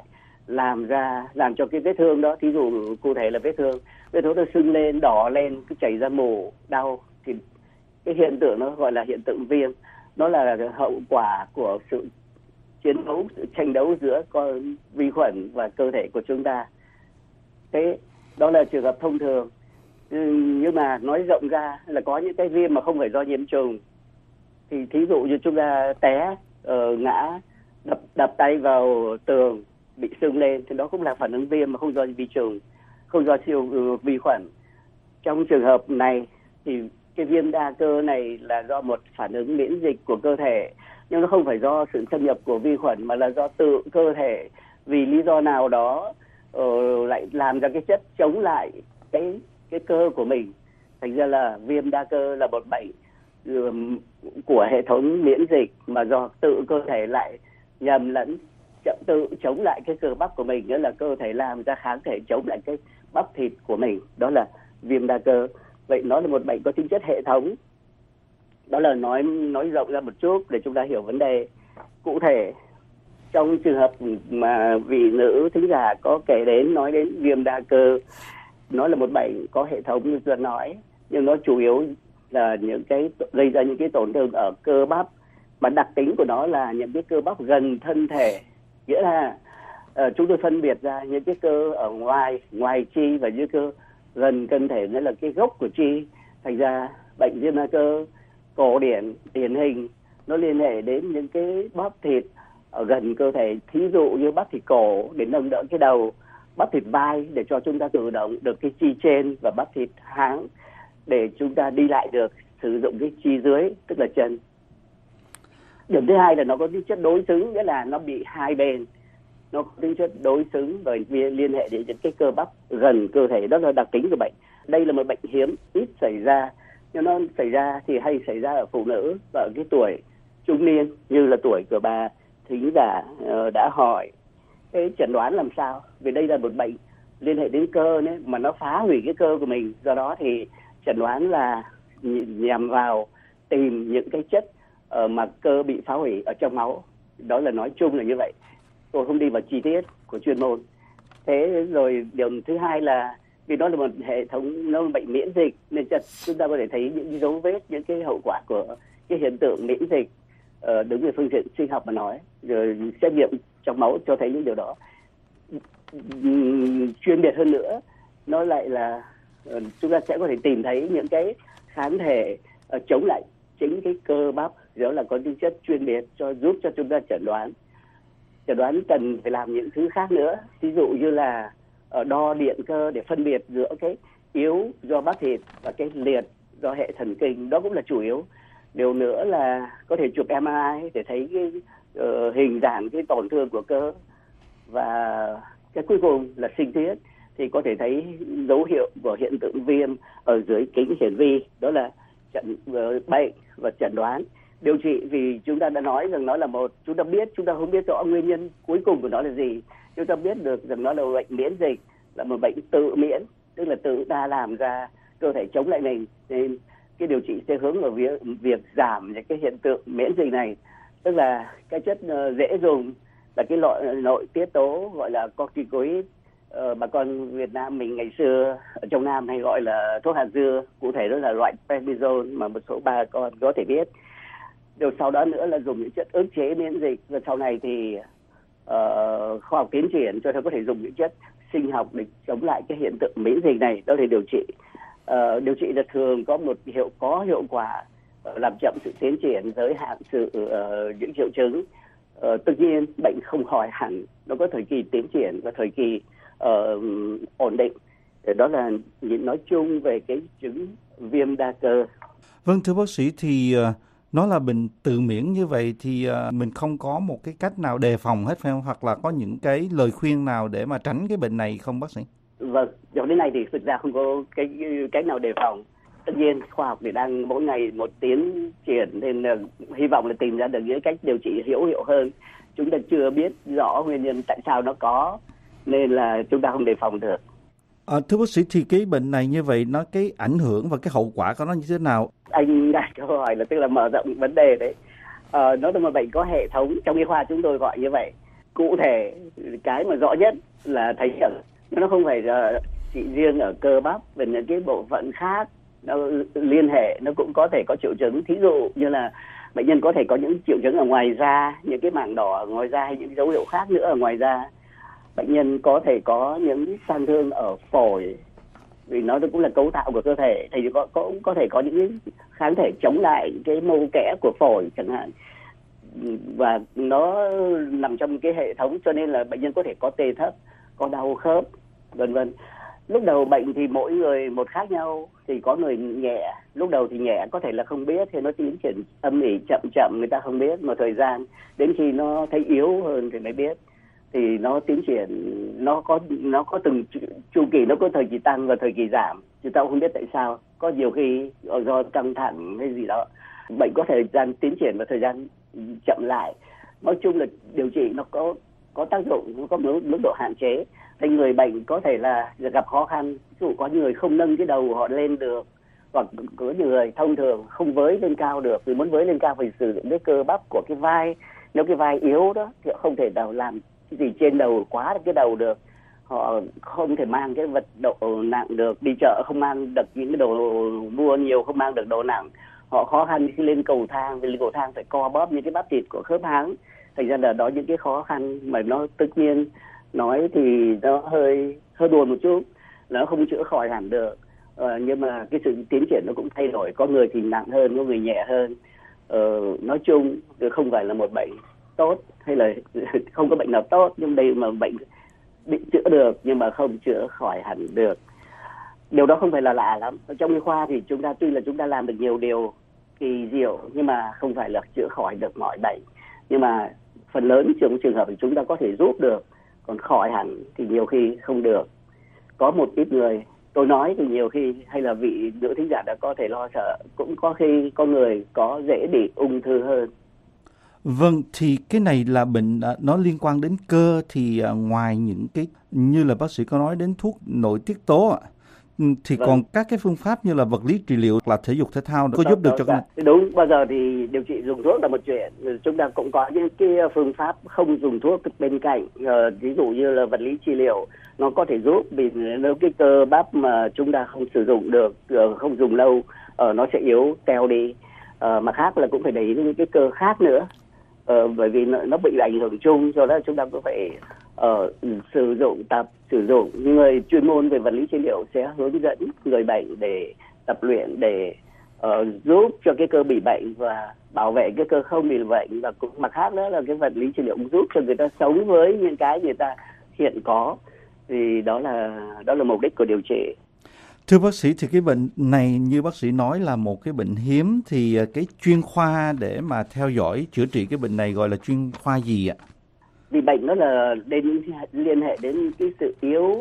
Speaker 13: làm cho cái vết thương đó, thí dụ cụ thể là vết thương nó sưng lên, đỏ lên, cứ chảy ra mổ, đau, thì cái hiện tượng nó gọi là hiện tượng viêm. Nó là hậu quả của sự chiến đấu, sự tranh đấu giữa con vi khuẩn và cơ thể của chúng ta. Thế đó là trường hợp thông thường. Nhưng mà nói rộng ra là có những cái viêm mà không phải do nhiễm trùng. Thì thí dụ như chúng ta té, ngã, đập tay vào tường, bị sưng lên, thì đó cũng là phản ứng viêm mà không do vi trùng, không do vi khuẩn. Trong trường hợp này thì cái viêm đa cơ này là do một phản ứng miễn dịch của cơ thể, nhưng nó không phải do sự xâm nhập của vi khuẩn mà là do tự cơ thể vì lý do nào đó lại làm ra cái chất chống lại cái cơ của mình. Thành ra là viêm đa cơ là một bệnh của hệ thống miễn dịch mà do tự cơ thể lại nhầm lẫn tự chống lại cái cơ bắp của mình, nghĩa là cơ thể làm ra kháng thể chống lại cái bắp thịt của mình. Đó là viêm đa cơ. Vậy nó là một bệnh có tính chất hệ thống. Đó là nói rộng ra một chút để chúng ta hiểu vấn đề. Cụ thể, trong trường hợp mà vị nữ thính giả có kể đến, nói đến viêm đa cơ, nó là một bệnh có hệ thống như tôi nói, nhưng nó chủ yếu là những cái gây ra những cái tổn thương ở cơ bắp, Mà đặc tính của nó là những cái cơ bắp gần thân thể, nghĩa là chúng tôi phân biệt ra những cái cơ ở ngoài chi và những cơ gần thân thể, nghĩa là cái gốc của chi. Thành ra bệnh viêm da cơ cổ điển điển hình nó liên hệ đến những cái bắp thịt ở gần cơ thể, thí dụ như bắp thịt cổ để nâng đỡ cái đầu, bắp thịt vai để cho chúng ta cử động được cái chi trên, và bắp thịt háng để chúng ta đi lại được, sử dụng cái chi dưới tức là chân. Điểm thứ hai là nó có tính chất đối xứng, nghĩa là nó bị hai bên, nó có tính chất đối xứng bởi vì liên hệ đến những cái cơ bắp gần cơ thể. Đó là đặc tính của bệnh. Đây là một bệnh hiếm, ít xảy ra, nhưng nó xảy ra thì hay xảy ra ở phụ nữ và ở cái tuổi trung niên như là tuổi của bà thính giả đã hỏi. Cái chẩn đoán làm sao? Vì đây là một bệnh liên hệ đến cơ đấy, mà nó phá hủy cái cơ của mình. Do đó thì chẩn đoán là nhằm vào tìm những cái chất mà cơ bị phá hủy ở trong máu. Đó là nói chung là như vậy. Tôi không đi vào chi tiết của chuyên môn. Thế rồi điều thứ hai là vì nó là một hệ thống, nó là bệnh miễn dịch, nên chúng ta có thể thấy những cái dấu vết, những cái hậu quả của cái hiện tượng miễn dịch đứng về phương diện sinh học mà nói. Rồi xét nghiệm trong máu cho thấy những điều đó. Chuyên biệt hơn nữa, nó lại là chúng ta sẽ có thể tìm thấy những cái kháng thể chống lại chính cái cơ bắp, đó là có tính chất chuyên biệt giúp cho chúng ta chẩn đoán. Chẩn đoán cần phải làm những thứ khác nữa, ví dụ như là đo điện cơ để phân biệt giữa cái yếu do bắp thịt và cái liệt do hệ thần kinh, đó cũng là chủ yếu. Điều nữa là có thể chụp MRI để thấy cái hình dạng cái tổn thương của cơ, và cái cuối cùng là sinh thiết thì có thể thấy dấu hiệu của hiện tượng viêm ở dưới kính hiển vi. Đó là bệnh và chẩn đoán. Điều trị vì chúng ta đã nói rằng nó là một, chúng ta không biết rõ nguyên nhân cuối cùng của nó là gì. Chúng ta biết được rằng nó là một bệnh miễn dịch, là một bệnh tự miễn, tức là tự ta làm ra cơ thể chống lại mình. Nên cái điều trị sẽ hướng ở việc giảm những cái hiện tượng miễn dịch này. Tức là cái chất dễ dùng là cái loại nội tiết tố gọi là corticoid. Bà con Việt Nam mình ngày xưa ở trong Nam hay gọi là thuốc hạt dưa, cụ thể đó là loại prednisone mà một số bà con có thể biết. Điều sau đó nữa là dùng những chất ức chế miễn dịch, và sau này thì khoa học tiến triển cho nên có thể dùng những chất sinh học để chống lại cái hiện tượng miễn dịch này. Đó là điều trị. Điều trị là thường có một hiệu quả làm chậm sự tiến triển, giới hạn những triệu chứng. Tất nhiên bệnh không khỏi hẳn, nó có thời kỳ tiến triển và thời kỳ ổn định. Đó là nói chung về cái chứng viêm đa cơ.
Speaker 3: Vâng, thưa bác sĩ, thì nó là bệnh tự miễn như vậy thì mình không có một cái cách nào đề phòng hết phải không? Hoặc là có những cái lời khuyên nào để mà tránh cái bệnh này không bác sĩ?
Speaker 13: Vâng, cho đến nay thì thực ra không có cái cách nào đề phòng. Tất nhiên khoa học thì đang mỗi ngày một tiến triển, nên hy vọng là tìm ra được những cách điều trị hữu hiệu hơn. Chúng ta chưa biết rõ nguyên nhân tại sao nó có, nên là chúng ta không đề phòng được.
Speaker 3: Thưa bác sĩ, thì cái bệnh này như vậy, nó cái ảnh hưởng và cái hậu quả của nó như thế nào?
Speaker 13: Anh đặt câu hỏi là tức là mở rộng vấn đề đấy. Nó là một bệnh có hệ thống, trong y khoa chúng tôi gọi như vậy. Cụ thể cái mà rõ nhất là thấy rằng nó không phải chỉ riêng ở cơ bắp, về những cái bộ phận khác nó liên hệ, nó cũng có thể có triệu chứng. Thí dụ như là bệnh nhân có thể có những triệu chứng ở ngoài da, những cái mảng đỏ ở ngoài da, hay những dấu hiệu khác nữa ở ngoài da. Bệnh nhân có thể có những sang thương ở phổi, vì nó cũng là cấu tạo của cơ thể, thì có thể có những kháng thể chống lại cái mô kẽ của phổi chẳng hạn, và nó nằm trong cái hệ thống, cho nên là bệnh nhân có thể có tê thấp, có đau khớp, vân vân. Lúc đầu bệnh thì mỗi người một khác nhau, thì có người nhẹ, lúc đầu thì nhẹ có thể là không biết, thì nó tiến triển âm ỉ chậm người ta không biết, một thời gian đến khi nó thấy yếu hơn thì mới biết. Thì nó tiến triển, nó có từng chu kỳ, nó có thời kỳ tăng và thời kỳ giảm, chúng ta cũng không biết tại sao. Có nhiều khi do căng thẳng hay gì đó, bệnh có thời gian tiến triển và thời gian chậm lại. Nói chung là điều trị nó có tác dụng, nó có mức độ hạn chế. Thì người bệnh có thể là gặp khó khăn, ví dụ có người không nâng cái đầu họ lên được, hoặc có người thông thường không với lên cao được, vì muốn với lên cao phải sử dụng cái cơ bắp của cái vai. Nếu cái vai yếu đó thì không thể nào làm cái gì trên đầu quá cái đầu được. Họ không thể mang cái vật độ nặng được, đi chợ không mang được những cái đồ mua nhiều, không mang được đồ nặng, họ khó khăn khi lên cầu thang, vì lên cầu thang phải co bóp những cái bắp thịt của khớp háng, thành ra là đó những cái khó khăn mà nó tất nhiên nói thì nó hơi buồn một chút, nó không chữa khỏi hẳn được. Nhưng mà cái sự tiến triển nó cũng thay đổi, có người thì nặng hơn, có người nhẹ hơn. Nói chung không phải là một bệnh tốt hay là không có bệnh nào tốt, nhưng đây mà bệnh bị chữa được nhưng mà không chữa khỏi hẳn được. Điều đó không phải là lạ lắm. Ở trong y khoa thì chúng ta tuy là chúng ta làm được nhiều điều kỳ diệu nhưng mà không phải là chữa khỏi được mọi bệnh. Nhưng mà phần lớn trong trường hợp thì chúng ta có thể giúp được, còn khỏi hẳn thì nhiều khi không được. Có một ít người, tôi nói thì nhiều khi hay là vị nữ thính giả đã có thể lo sợ, cũng có khi có người có dễ bị ung thư hơn.
Speaker 3: Vâng, thì cái này là bệnh nó liên quan đến cơ, thì ngoài những cái như là bác sĩ có nói đến thuốc nội tiết tố thì
Speaker 13: Vâng.
Speaker 3: còn các cái phương pháp như là vật lý trị liệu hoặc là thể dục thể thao có giúp được cho cái này?
Speaker 13: Đúng, bao giờ thì điều trị dùng thuốc là một chuyện, chúng ta cũng có những cái phương pháp không dùng thuốc bên cạnh, ví dụ như là vật lý trị liệu nó có thể giúp, vì nếu cái cơ bắp mà chúng ta không sử dụng được, không dùng lâu, nó sẽ yếu teo đi. Mà khác là cũng phải để ý những cái cơ khác nữa, bởi vì nó bị ảnh hưởng chung, do đó chúng ta cũng phải sử dụng người chuyên môn về vật lý trị liệu sẽ hướng dẫn người bệnh để tập luyện để giúp cho cái cơ bị bệnh và bảo vệ cái cơ không bị bệnh. Và cũng mặt khác nữa là cái vật lý trị liệu cũng giúp cho người ta sống với những cái người ta hiện có, thì đó là mục đích của điều trị.
Speaker 3: Thưa bác sĩ, thì cái bệnh này như bác sĩ nói là một cái bệnh hiếm, thì cái chuyên khoa để mà theo dõi chữa trị cái bệnh này gọi là chuyên khoa gì ạ?
Speaker 13: Vì bệnh nó là liên hệ đến cái sự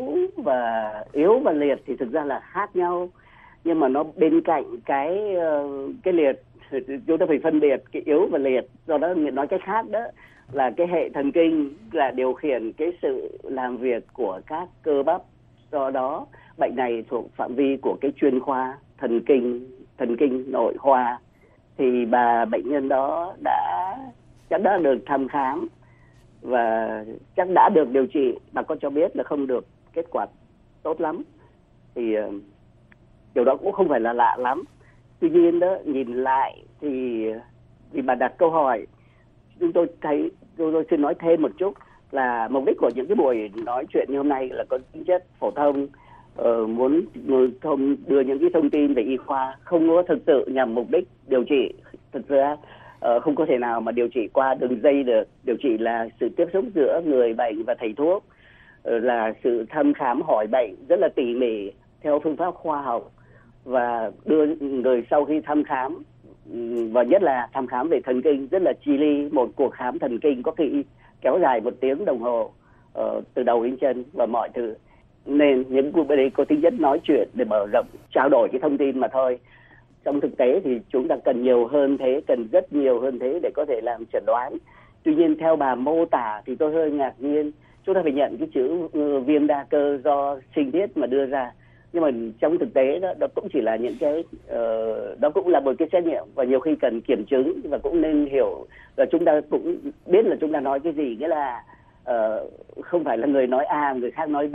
Speaker 13: yếu và liệt thì thực ra là khác nhau, nhưng mà nó bên cạnh cái liệt, chúng ta phải phân biệt cái yếu và liệt. Do đó nói cách khác đó là cái hệ thần kinh là điều khiển cái sự làm việc của các cơ bắp. Do đó bệnh này thuộc phạm vi của cái chuyên khoa thần kinh nội khoa. Thì bệnh nhân đó chắc đã được thăm khám và chắc đã được điều trị, bà có cho biết là không được kết quả tốt lắm, thì điều đó cũng không phải là lạ lắm. Tuy nhiên đó, nhìn lại thì bà đặt câu hỏi, tôi xin nói thêm một chút là mục đích của những cái buổi nói chuyện như hôm nay là có tính chất phổ thông, muốn đưa những cái thông tin về y khoa, không có thực sự nhằm mục đích điều trị. Thực ra không có thể nào mà điều trị qua đường dây được. Điều trị là sự tiếp xúc giữa người bệnh và thầy thuốc, là sự thăm khám hỏi bệnh rất là tỉ mỉ theo phương pháp khoa học, và đưa người sau khi thăm khám, và nhất là thăm khám về thần kinh rất là chi li. Một cuộc khám thần kinh có khi kéo dài 1 tiếng đồng hồ, từ đầu đến chân và mọi thứ. Nên những cuộc đây có tính chất nói chuyện để mở rộng, trao đổi cái thông tin mà thôi. Trong thực tế thì chúng ta cần nhiều hơn thế, cần rất nhiều hơn thế để có thể làm chẩn đoán. Tuy nhiên theo bà mô tả thì tôi hơi ngạc nhiên. Chúng ta phải nhận cái chữ viêm đa cơ do sinh thiết mà đưa ra. Nhưng mà trong thực tế đó cũng chỉ là những cái, đó cũng là một cái xét nghiệm và nhiều khi cần kiểm chứng, và cũng nên hiểu là chúng ta cũng biết là chúng ta nói cái gì. Nghĩa là không phải là người nói A, người khác nói B.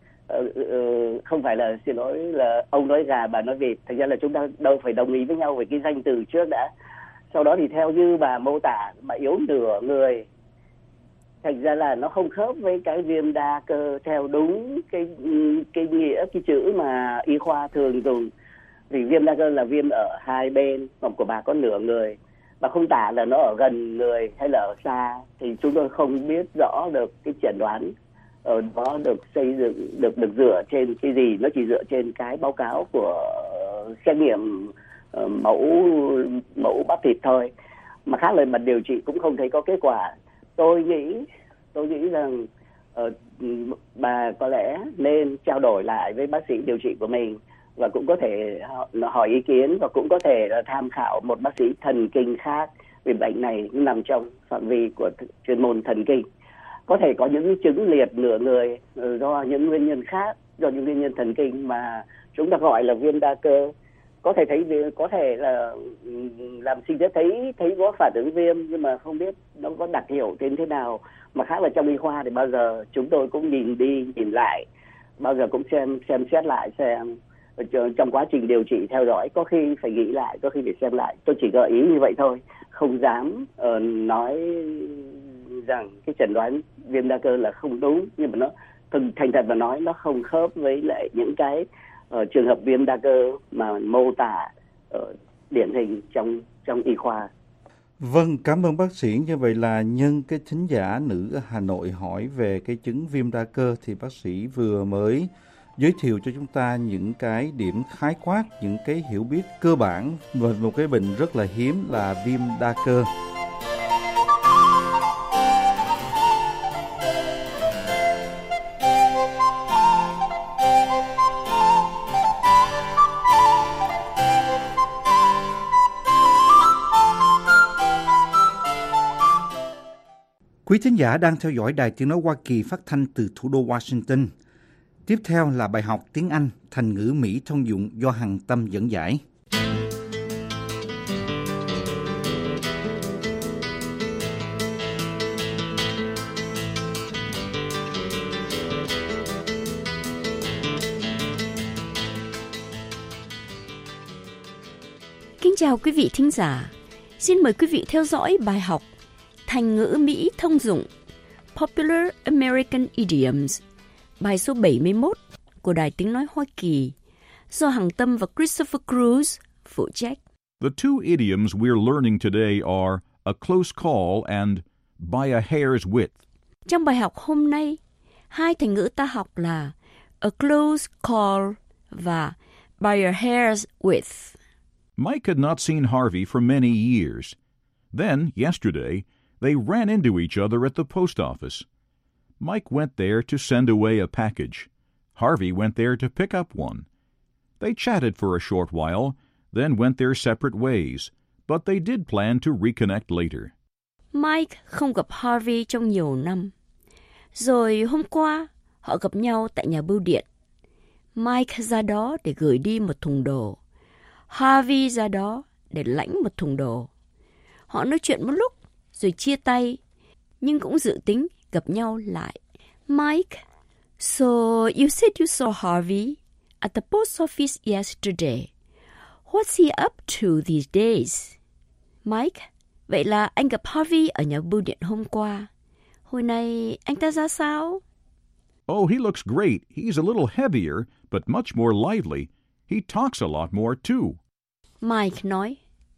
Speaker 13: Không phải là, xin lỗi, là ông nói gà bà nói vịt. Thành ra là chúng ta đâu phải đồng ý với nhau về cái danh từ trước đã. Sau đó thì theo như bà mô tả mà yếu nửa người, thành ra là nó không khớp với cái viêm đa cơ theo đúng cái nghĩa, cái chữ mà y khoa thường dùng. Vì viêm đa cơ là viêm ở hai bên, còn của bà có nửa người. Bà không tả là nó ở gần người hay là ở xa, thì chúng tôi không biết rõ được cái chẩn đoán nó được xây dựng, được dựa trên cái gì. Nó chỉ dựa trên cái báo cáo của xét nghiệm mẫu bắp thịt thôi. Mà khác lời mặt điều trị cũng không thấy có kết quả. Tôi nghĩ rằng bà có lẽ nên trao đổi lại với bác sĩ điều trị của mình, và cũng có thể hỏi ý kiến, và cũng có thể tham khảo một bác sĩ thần kinh khác, vì bệnh này nằm trong phạm vi của chuyên môn thần kinh. Có thể có những chứng liệt nửa người do những nguyên nhân khác, do những nguyên nhân thần kinh mà chúng ta gọi là viêm đa cơ. Có thể là làm sinh thiết thấy có phản ứng viêm, nhưng mà không biết nó có đặc hiệu đến thế nào. Mà khác là trong y khoa thì bao giờ chúng tôi cũng nhìn đi nhìn lại, bao giờ cũng xem xét lại xem trong quá trình điều trị theo dõi, có khi phải nghĩ lại, có khi phải xem lại. Tôi chỉ gợi ý như vậy thôi, không dám nói rằng cái chẩn đoán viêm đa cơ là không đúng, nhưng mà nó thành thật mà nói nó không khớp với lại những cái trường hợp viêm đa cơ mà mô tả điển hình trong y khoa.
Speaker 3: Vâng, cảm ơn bác sĩ. Như vậy là nhân cái thính giả nữ ở Hà Nội hỏi về cái chứng viêm đa cơ thì bác sĩ vừa mới giới thiệu cho chúng ta những cái điểm khái quát, những cái hiểu biết cơ bản về một cái bệnh rất là hiếm là viêm đa cơ. Quý thính giả đang theo dõi Đài Tiếng Nói Hoa Kỳ phát thanh từ thủ đô Washington. Tiếp theo là bài học tiếng Anh, thành ngữ Mỹ thông dụng do Hằng Tâm dẫn giải.
Speaker 14: Kính chào quý vị thính giả. Xin mời quý vị theo dõi bài học thành ngữ Mỹ thông dụng Popular American Idioms, bài số 71 của Đài Tiếng Nói Hoa Kỳ, do Hằng Tâm và Christopher Cruz phụ trách.
Speaker 15: The two idioms we're learning today are a close call and by a hair's width.
Speaker 14: Trong bài học hôm nay, hai thành ngữ ta học là a close call và by a hair's width.
Speaker 15: Mike had not seen Harvey for many years. Then, yesterday, they ran into each other at the post office. Mike went there to send away a package. Harvey went there to pick up one. They chatted for a short while, then went their separate ways, but they did plan to reconnect later.
Speaker 14: Mike không gặp Harvey trong nhiều năm. Rồi hôm qua, họ gặp nhau tại nhà bưu điện. Mike ra đó để gửi đi một thùng đồ. Harvey ra đó để lãnh một thùng đồ. Họ nói chuyện một lúc, rồi chia tay, nhưng cũng dự tính gặp nhau lại. Mike, so you said you saw Harvey at the post office yesterday. What's he up to these days? Mike, vậy là anh gặp Harvey ở nhà bưu điện hôm qua. Hồi nay anh ta ra sao?
Speaker 15: Oh, he looks great. He's a little heavier, but much more lively. He talks a lot more, too.
Speaker 14: Mike nói,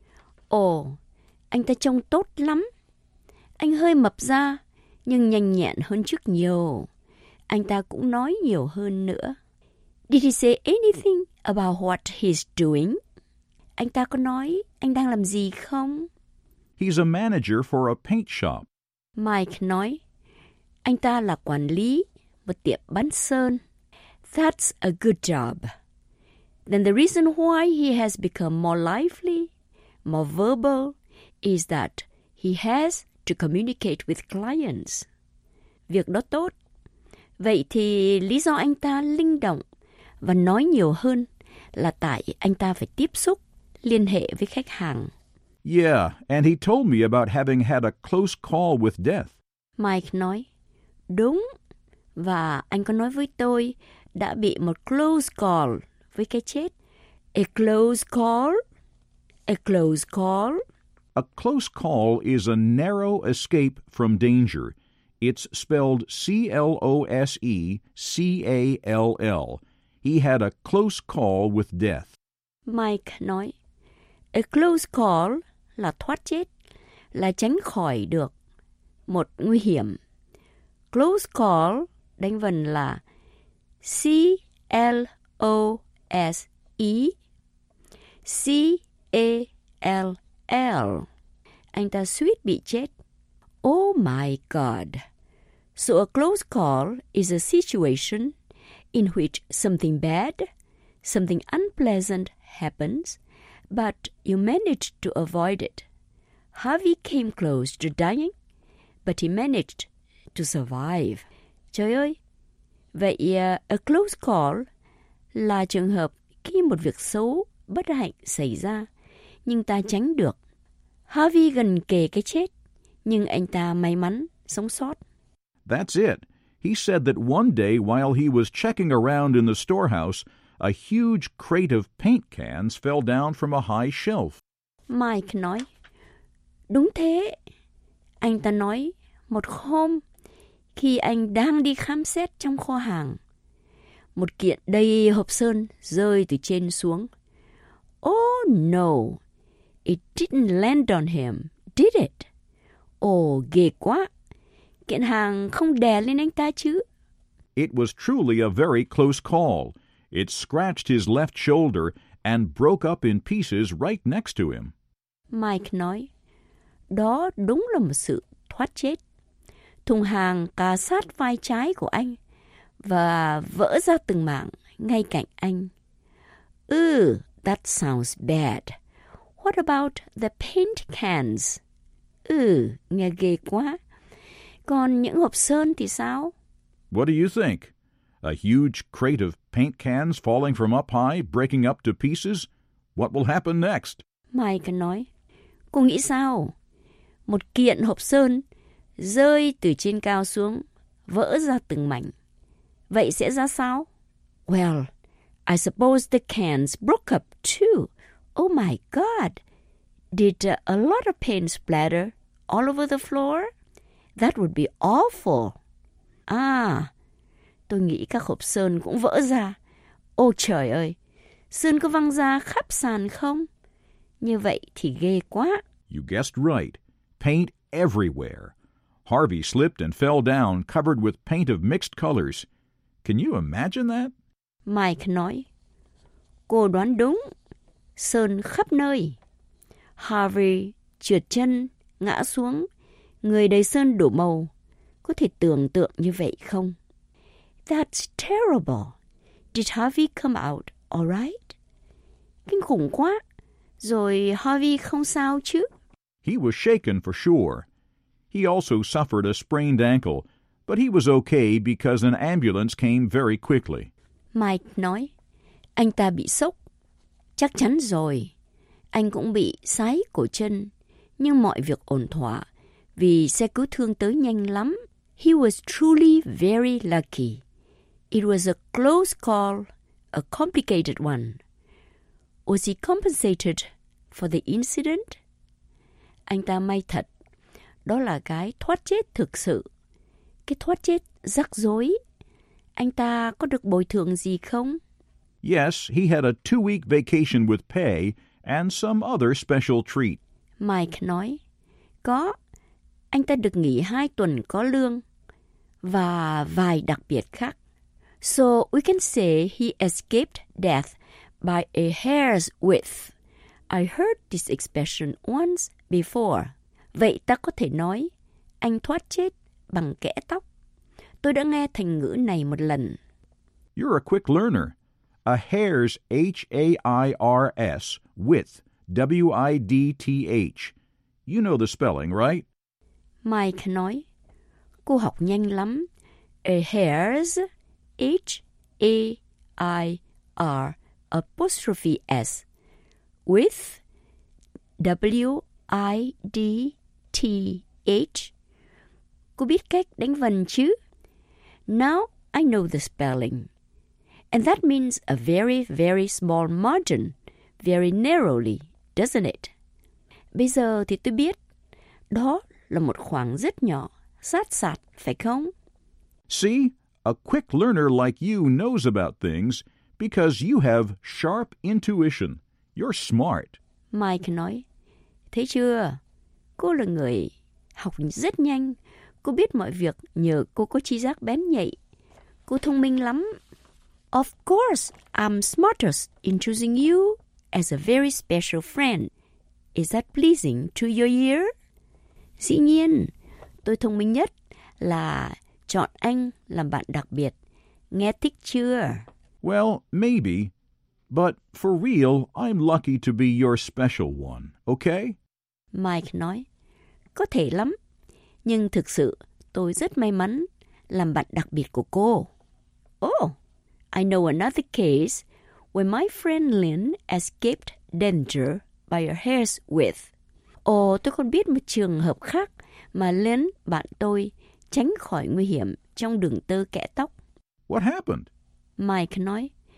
Speaker 14: ồ, anh ta trông tốt lắm. Anh hơi mập ra, nhưng nhanh nhẹn hơn trước nhiều. Anh ta cũng nói nhiều hơn nữa. Did he say anything about what he's doing? Anh ta có nói anh đang làm gì không?
Speaker 15: He's a manager for a paint shop.
Speaker 14: Mike nói, anh ta là quản lý một tiệm bán sơn. That's a good job. Then the reason why he has become more lively, more verbal, is that he has to communicate with clients. Việc đó tốt. Vậy thì lý do anh ta linh động và nói nhiều hơn là tại anh ta phải tiếp xúc, liên hệ với khách hàng.
Speaker 15: Yeah, and he told me about having had a close call with death.
Speaker 14: Mike nói, đúng. Và anh có nói với tôi đã bị một close call với cái chết. A close call? A close call?
Speaker 15: A close call is a narrow escape from danger. It's spelled C-L-O-S-E-C-A-L-L. He had a close call with death.
Speaker 14: Mike nói, a close call là thoát chết, là tránh khỏi được một nguy hiểm. Close call đánh vần là C-L-O-S-E C-A-L-L. Anh ta suýt bị chết. Oh my God. So a close call is a situation in which something bad, something unpleasant happens, but you manage to avoid it. Harvey came close to dying, but he managed to survive. Trời ơi! Vậy a close call là trường hợp khi một việc xấu, bất hạnh xảy ra, nhưng ta tránh được. Harvey gần kề cái chết, nhưng anh ta may mắn sống sót.
Speaker 15: That's it. He said that one day while he was checking around in the storehouse, a huge crate of paint cans fell down from a high shelf.
Speaker 14: Mike nói, đúng thế. Anh ta nói, một hôm, khi anh đang đi khám xét trong kho hàng, một kiện đầy hộp sơn rơi từ trên xuống. Oh no, it didn't land on him, did it? Ồ, ghê quá. Kiện hàng không đè lên anh ta chứ?
Speaker 15: It was truly a very close call. It scratched his left shoulder and broke up in pieces right next to him.
Speaker 14: Mike nói, đó đúng là một sự thoát chết. Thùng hàng cà sát vai trái của anh và vỡ ra từng mảng ngay cạnh anh. That sounds bad. What about the paint cans? Nghe ghê quá. Còn những hộp sơn thì sao?
Speaker 15: What do you think? A huge crate of paint cans falling from up high, breaking up to pieces? What will happen next?
Speaker 14: Mike nói, cô nghĩ sao? Một kiện hộp sơn rơi từ trên cao xuống, vỡ ra từng mảnh. Vậy sẽ ra sao? Well, I suppose the cans broke up too. Oh my God! Did a lot of paint splatter all over the floor? That would be awful. Tôi nghĩ các hộp sơn cũng vỡ ra. Ôi trời ơi! Sơn có văng ra khắp sàn không? Như vậy thì ghê quá.
Speaker 15: You guessed right. Paint everywhere. Harvey slipped and fell down, covered with paint of mixed colors. Can you imagine that?
Speaker 14: Mike nói, cô đoán đúng. Sơn khắp nơi. Harvey trượt chân, ngã xuống, người đầy sơn đổ màu. Có thể tưởng tượng như vậy không? That's terrible. Did Harvey come out all right? Kinh khủng quá. Rồi Harvey không sao chứ?
Speaker 15: He was shaken for sure. He also suffered a sprained ankle, but he was okay because an ambulance came very quickly.
Speaker 14: Mike nói, anh ta bị sốc. Chắc chắn rồi. Anh cũng bị sái cổ chân, nhưng mọi việc ổn thỏa vì xe cứu thương tới nhanh lắm. He was truly very lucky. It was a close call, a complicated one. Was he compensated for the incident? Anh ta may thật. Đó là cái thoát chết thực sự. Cái thoát chết rắc rối. Anh ta có được bồi thường gì không?
Speaker 15: Yes, he had a 2-week vacation with pay and some other special treat.
Speaker 14: Mike nói, có. Anh ta được nghỉ 2 tuần có lương và vài đặc biệt khác. So we can say he escaped death by a hair's width. I heard this expression once before. Vậy ta có thể nói, anh thoát chết bằng kẽ tóc. Tôi đã nghe thành ngữ này một lần.
Speaker 15: You're a quick learner. A hair's H-A-I-R-S, width, W-I-D-T-H. You know the spelling, right?
Speaker 14: Mike nói, cô học nhanh lắm. A hair's H-A-I-R apostrophe S, width, W-I-D-T-H. Cô biết cách đánh vần chứ? Now I know the spelling. And that means a very, very small margin, very narrowly, doesn't it? Bây giờ thì tôi biết. Đó là một khoảng rất nhỏ, sát sạt, phải không?
Speaker 15: See, a quick learner like you knows about things because you have sharp intuition. You're smart.
Speaker 14: Mike nói, thấy chưa? Cô là người học rất nhanh. Cô biết mọi việc nhờ cô có trí giác bén nhạy. Cô thông minh lắm. Of course, I'm smartest in choosing you as a very special friend. Is that pleasing to your ear? Dĩ nhiên, tôi thông minh nhất là chọn anh làm bạn đặc biệt. Nghe thích chưa?
Speaker 15: Well, maybe. But for real, I'm lucky to be your special one, okay?
Speaker 14: Mike nói, có thể lắm. Nhưng thực sự, tôi rất may mắn làm bạn đặc biệt của cô. Oh, I know another case where my friend Lynn escaped danger by a hair's width. Ồ, tôi còn biết một trường hợp khác mà Lynn, bạn tôi, tránh khỏi nguy hiểm trong đường tơ kẽ tóc.
Speaker 15: What happened?
Speaker 14: Mike nói,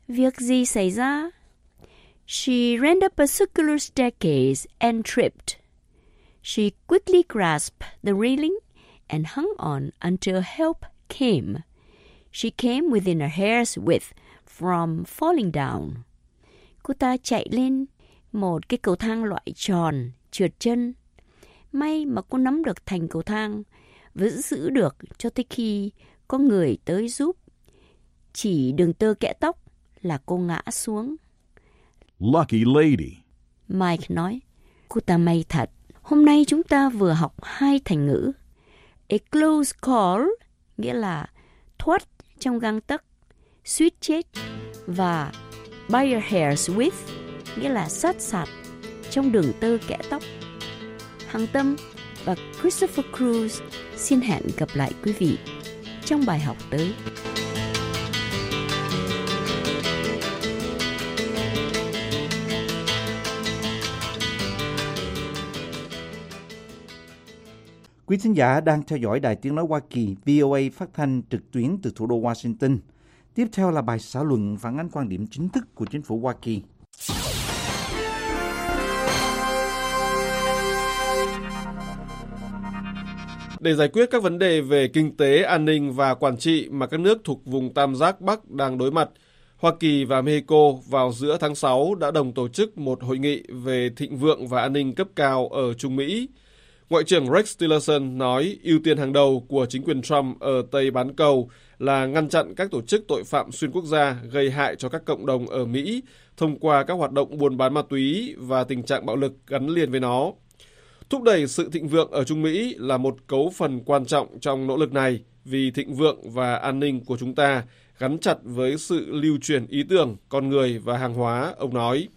Speaker 14: Việc gì xảy ra? She ran up a circular staircase and tripped. She quickly grasped the railing and hung on until help came. She came within a hair's width from falling down. Cô ta chạy lên một cái cầu thang loại tròn, trượt chân. May mà cô nắm được thành cầu thang, vẫn giữ được cho tới khi có người tới giúp. Chỉ đường tơ kẽ tóc là cô ngã xuống.
Speaker 15: Lucky lady.
Speaker 14: Mike nói, cô ta may thật. Hôm nay chúng ta vừa học 2 thành ngữ. A close call, nghĩa là thoát trong gang tấc, suýt chết, và by your hair's width, nghĩa là sát sạt trong đường tơ kẽ tóc. Hằng Tâm và Christopher Cruz xin hẹn gặp lại quý vị trong bài học tới.
Speaker 3: Quý thính giả đang theo dõi Đài Tiếng Nói Hoa Kỳ VOA phát thanh trực tuyến từ thủ đô Washington. Tiếp theo là bài xã luận phản ánh quan điểm chính thức của chính phủ Hoa Kỳ.
Speaker 5: Để giải quyết các vấn đề về kinh tế, an ninh và quản trị mà các nước thuộc vùng Tam giác Bắc đang đối mặt, Hoa Kỳ và Mexico vào giữa tháng 6 đã đồng tổ chức một hội nghị về thịnh vượng và an ninh cấp cao ở Trung Mỹ. Ngoại trưởng Rex Tillerson nói ưu tiên hàng đầu của chính quyền Trump ở Tây bán cầu là ngăn chặn các tổ chức tội phạm xuyên quốc gia gây hại cho các cộng đồng ở Mỹ thông qua các hoạt động buôn bán ma túy và tình trạng bạo lực gắn liền với nó. Thúc đẩy sự thịnh vượng ở Trung Mỹ là một cấu phần quan trọng trong nỗ lực này vì thịnh vượng và an ninh của chúng ta gắn chặt với sự lưu truyền ý tưởng, con người và hàng hóa, ông nói.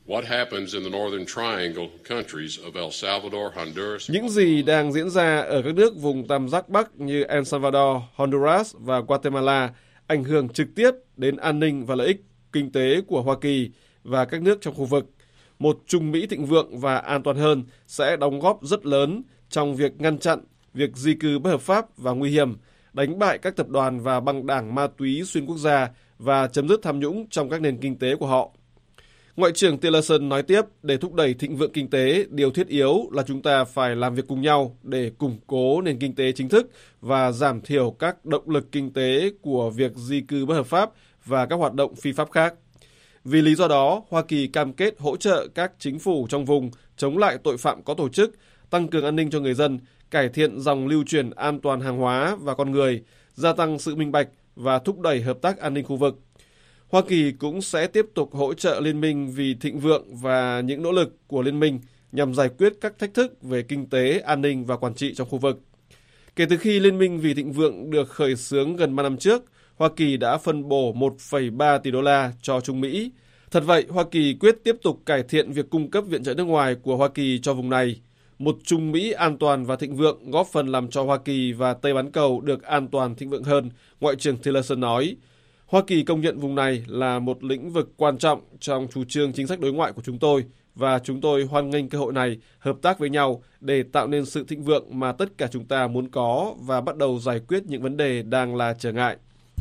Speaker 5: Những gì đang diễn ra ở các nước vùng Tam giác Bắc như El Salvador, Honduras và Guatemala ảnh hưởng trực tiếp đến an ninh và lợi ích kinh tế của Hoa Kỳ và các nước trong khu vực. Một Trung Mỹ thịnh vượng và an toàn hơn sẽ đóng góp rất lớn trong việc ngăn chặn việc di cư bất hợp pháp và nguy hiểm, đánh bại các tập đoàn và băng đảng ma túy xuyên quốc gia và chấm dứt tham nhũng trong các nền kinh tế của họ. Ngoại trưởng Tillerson nói tiếp, để thúc đẩy thịnh vượng kinh tế, điều thiết yếu là chúng ta phải làm việc cùng nhau để củng cố nền kinh tế chính thức và giảm thiểu các động lực kinh tế của việc di cư bất hợp pháp và các hoạt động phi pháp khác. Vì lý do đó, Hoa Kỳ cam kết hỗ trợ các chính phủ trong vùng chống lại tội phạm có tổ chức, tăng cường an ninh cho người dân, cải thiện dòng lưu chuyển an toàn hàng hóa và con người, gia tăng sự minh bạch và thúc đẩy hợp tác an ninh khu vực. Hoa Kỳ cũng sẽ tiếp tục hỗ trợ Liên minh vì thịnh vượng và những nỗ lực của Liên minh nhằm giải quyết các thách thức về kinh tế, an ninh và quản trị trong khu vực. Kể từ khi Liên minh vì thịnh vượng được khởi xướng gần 3 năm trước, Hoa Kỳ đã phân bổ 1,3 tỷ đô la cho Trung Mỹ. Thật vậy, Hoa Kỳ quyết tiếp tục cải thiện việc cung cấp viện trợ nước ngoài của Hoa Kỳ cho vùng này. Một Trung Mỹ an toàn và thịnh vượng góp phần làm cho Hoa Kỳ và Tây bán cầu được an toàn thịnh vượng hơn, Ngoại trưởng Tillerson nói. Hoa Kỳ công nhận vùng này là một lĩnh vực quan trọng trong chủ trương chính sách đối ngoại của chúng tôi và chúng tôi hoan nghênh cơ hội này hợp tác với nhau để tạo nên sự thịnh vượng mà tất cả chúng ta muốn có và bắt đầu giải quyết những vấn đề đang là trở ngại.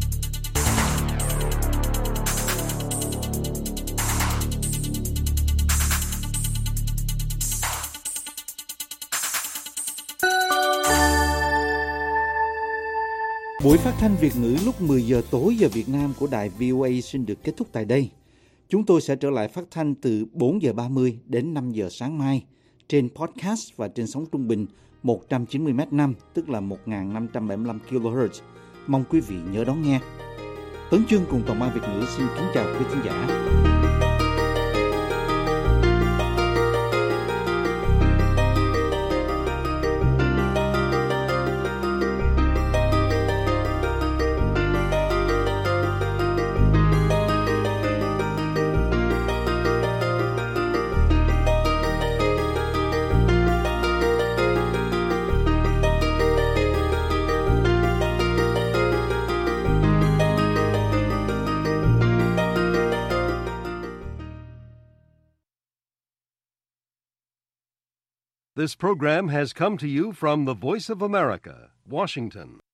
Speaker 3: Buổi phát thanh Việt ngữ lúc 10 giờ tối giờ Việt Nam của đài VOA xin được kết thúc tại đây. Chúng tôi sẽ trở lại phát thanh từ 4 giờ 30 đến 5 giờ sáng mai trên podcast và trên sóng trung bình 190m5, tức là 1575 kHz. Mong quý vị nhớ đón nghe. Tấn Chương cùng toàn ban Việt ngữ xin kính chào quý khán giả.
Speaker 1: This program has come to you from the Voice of America, Washington.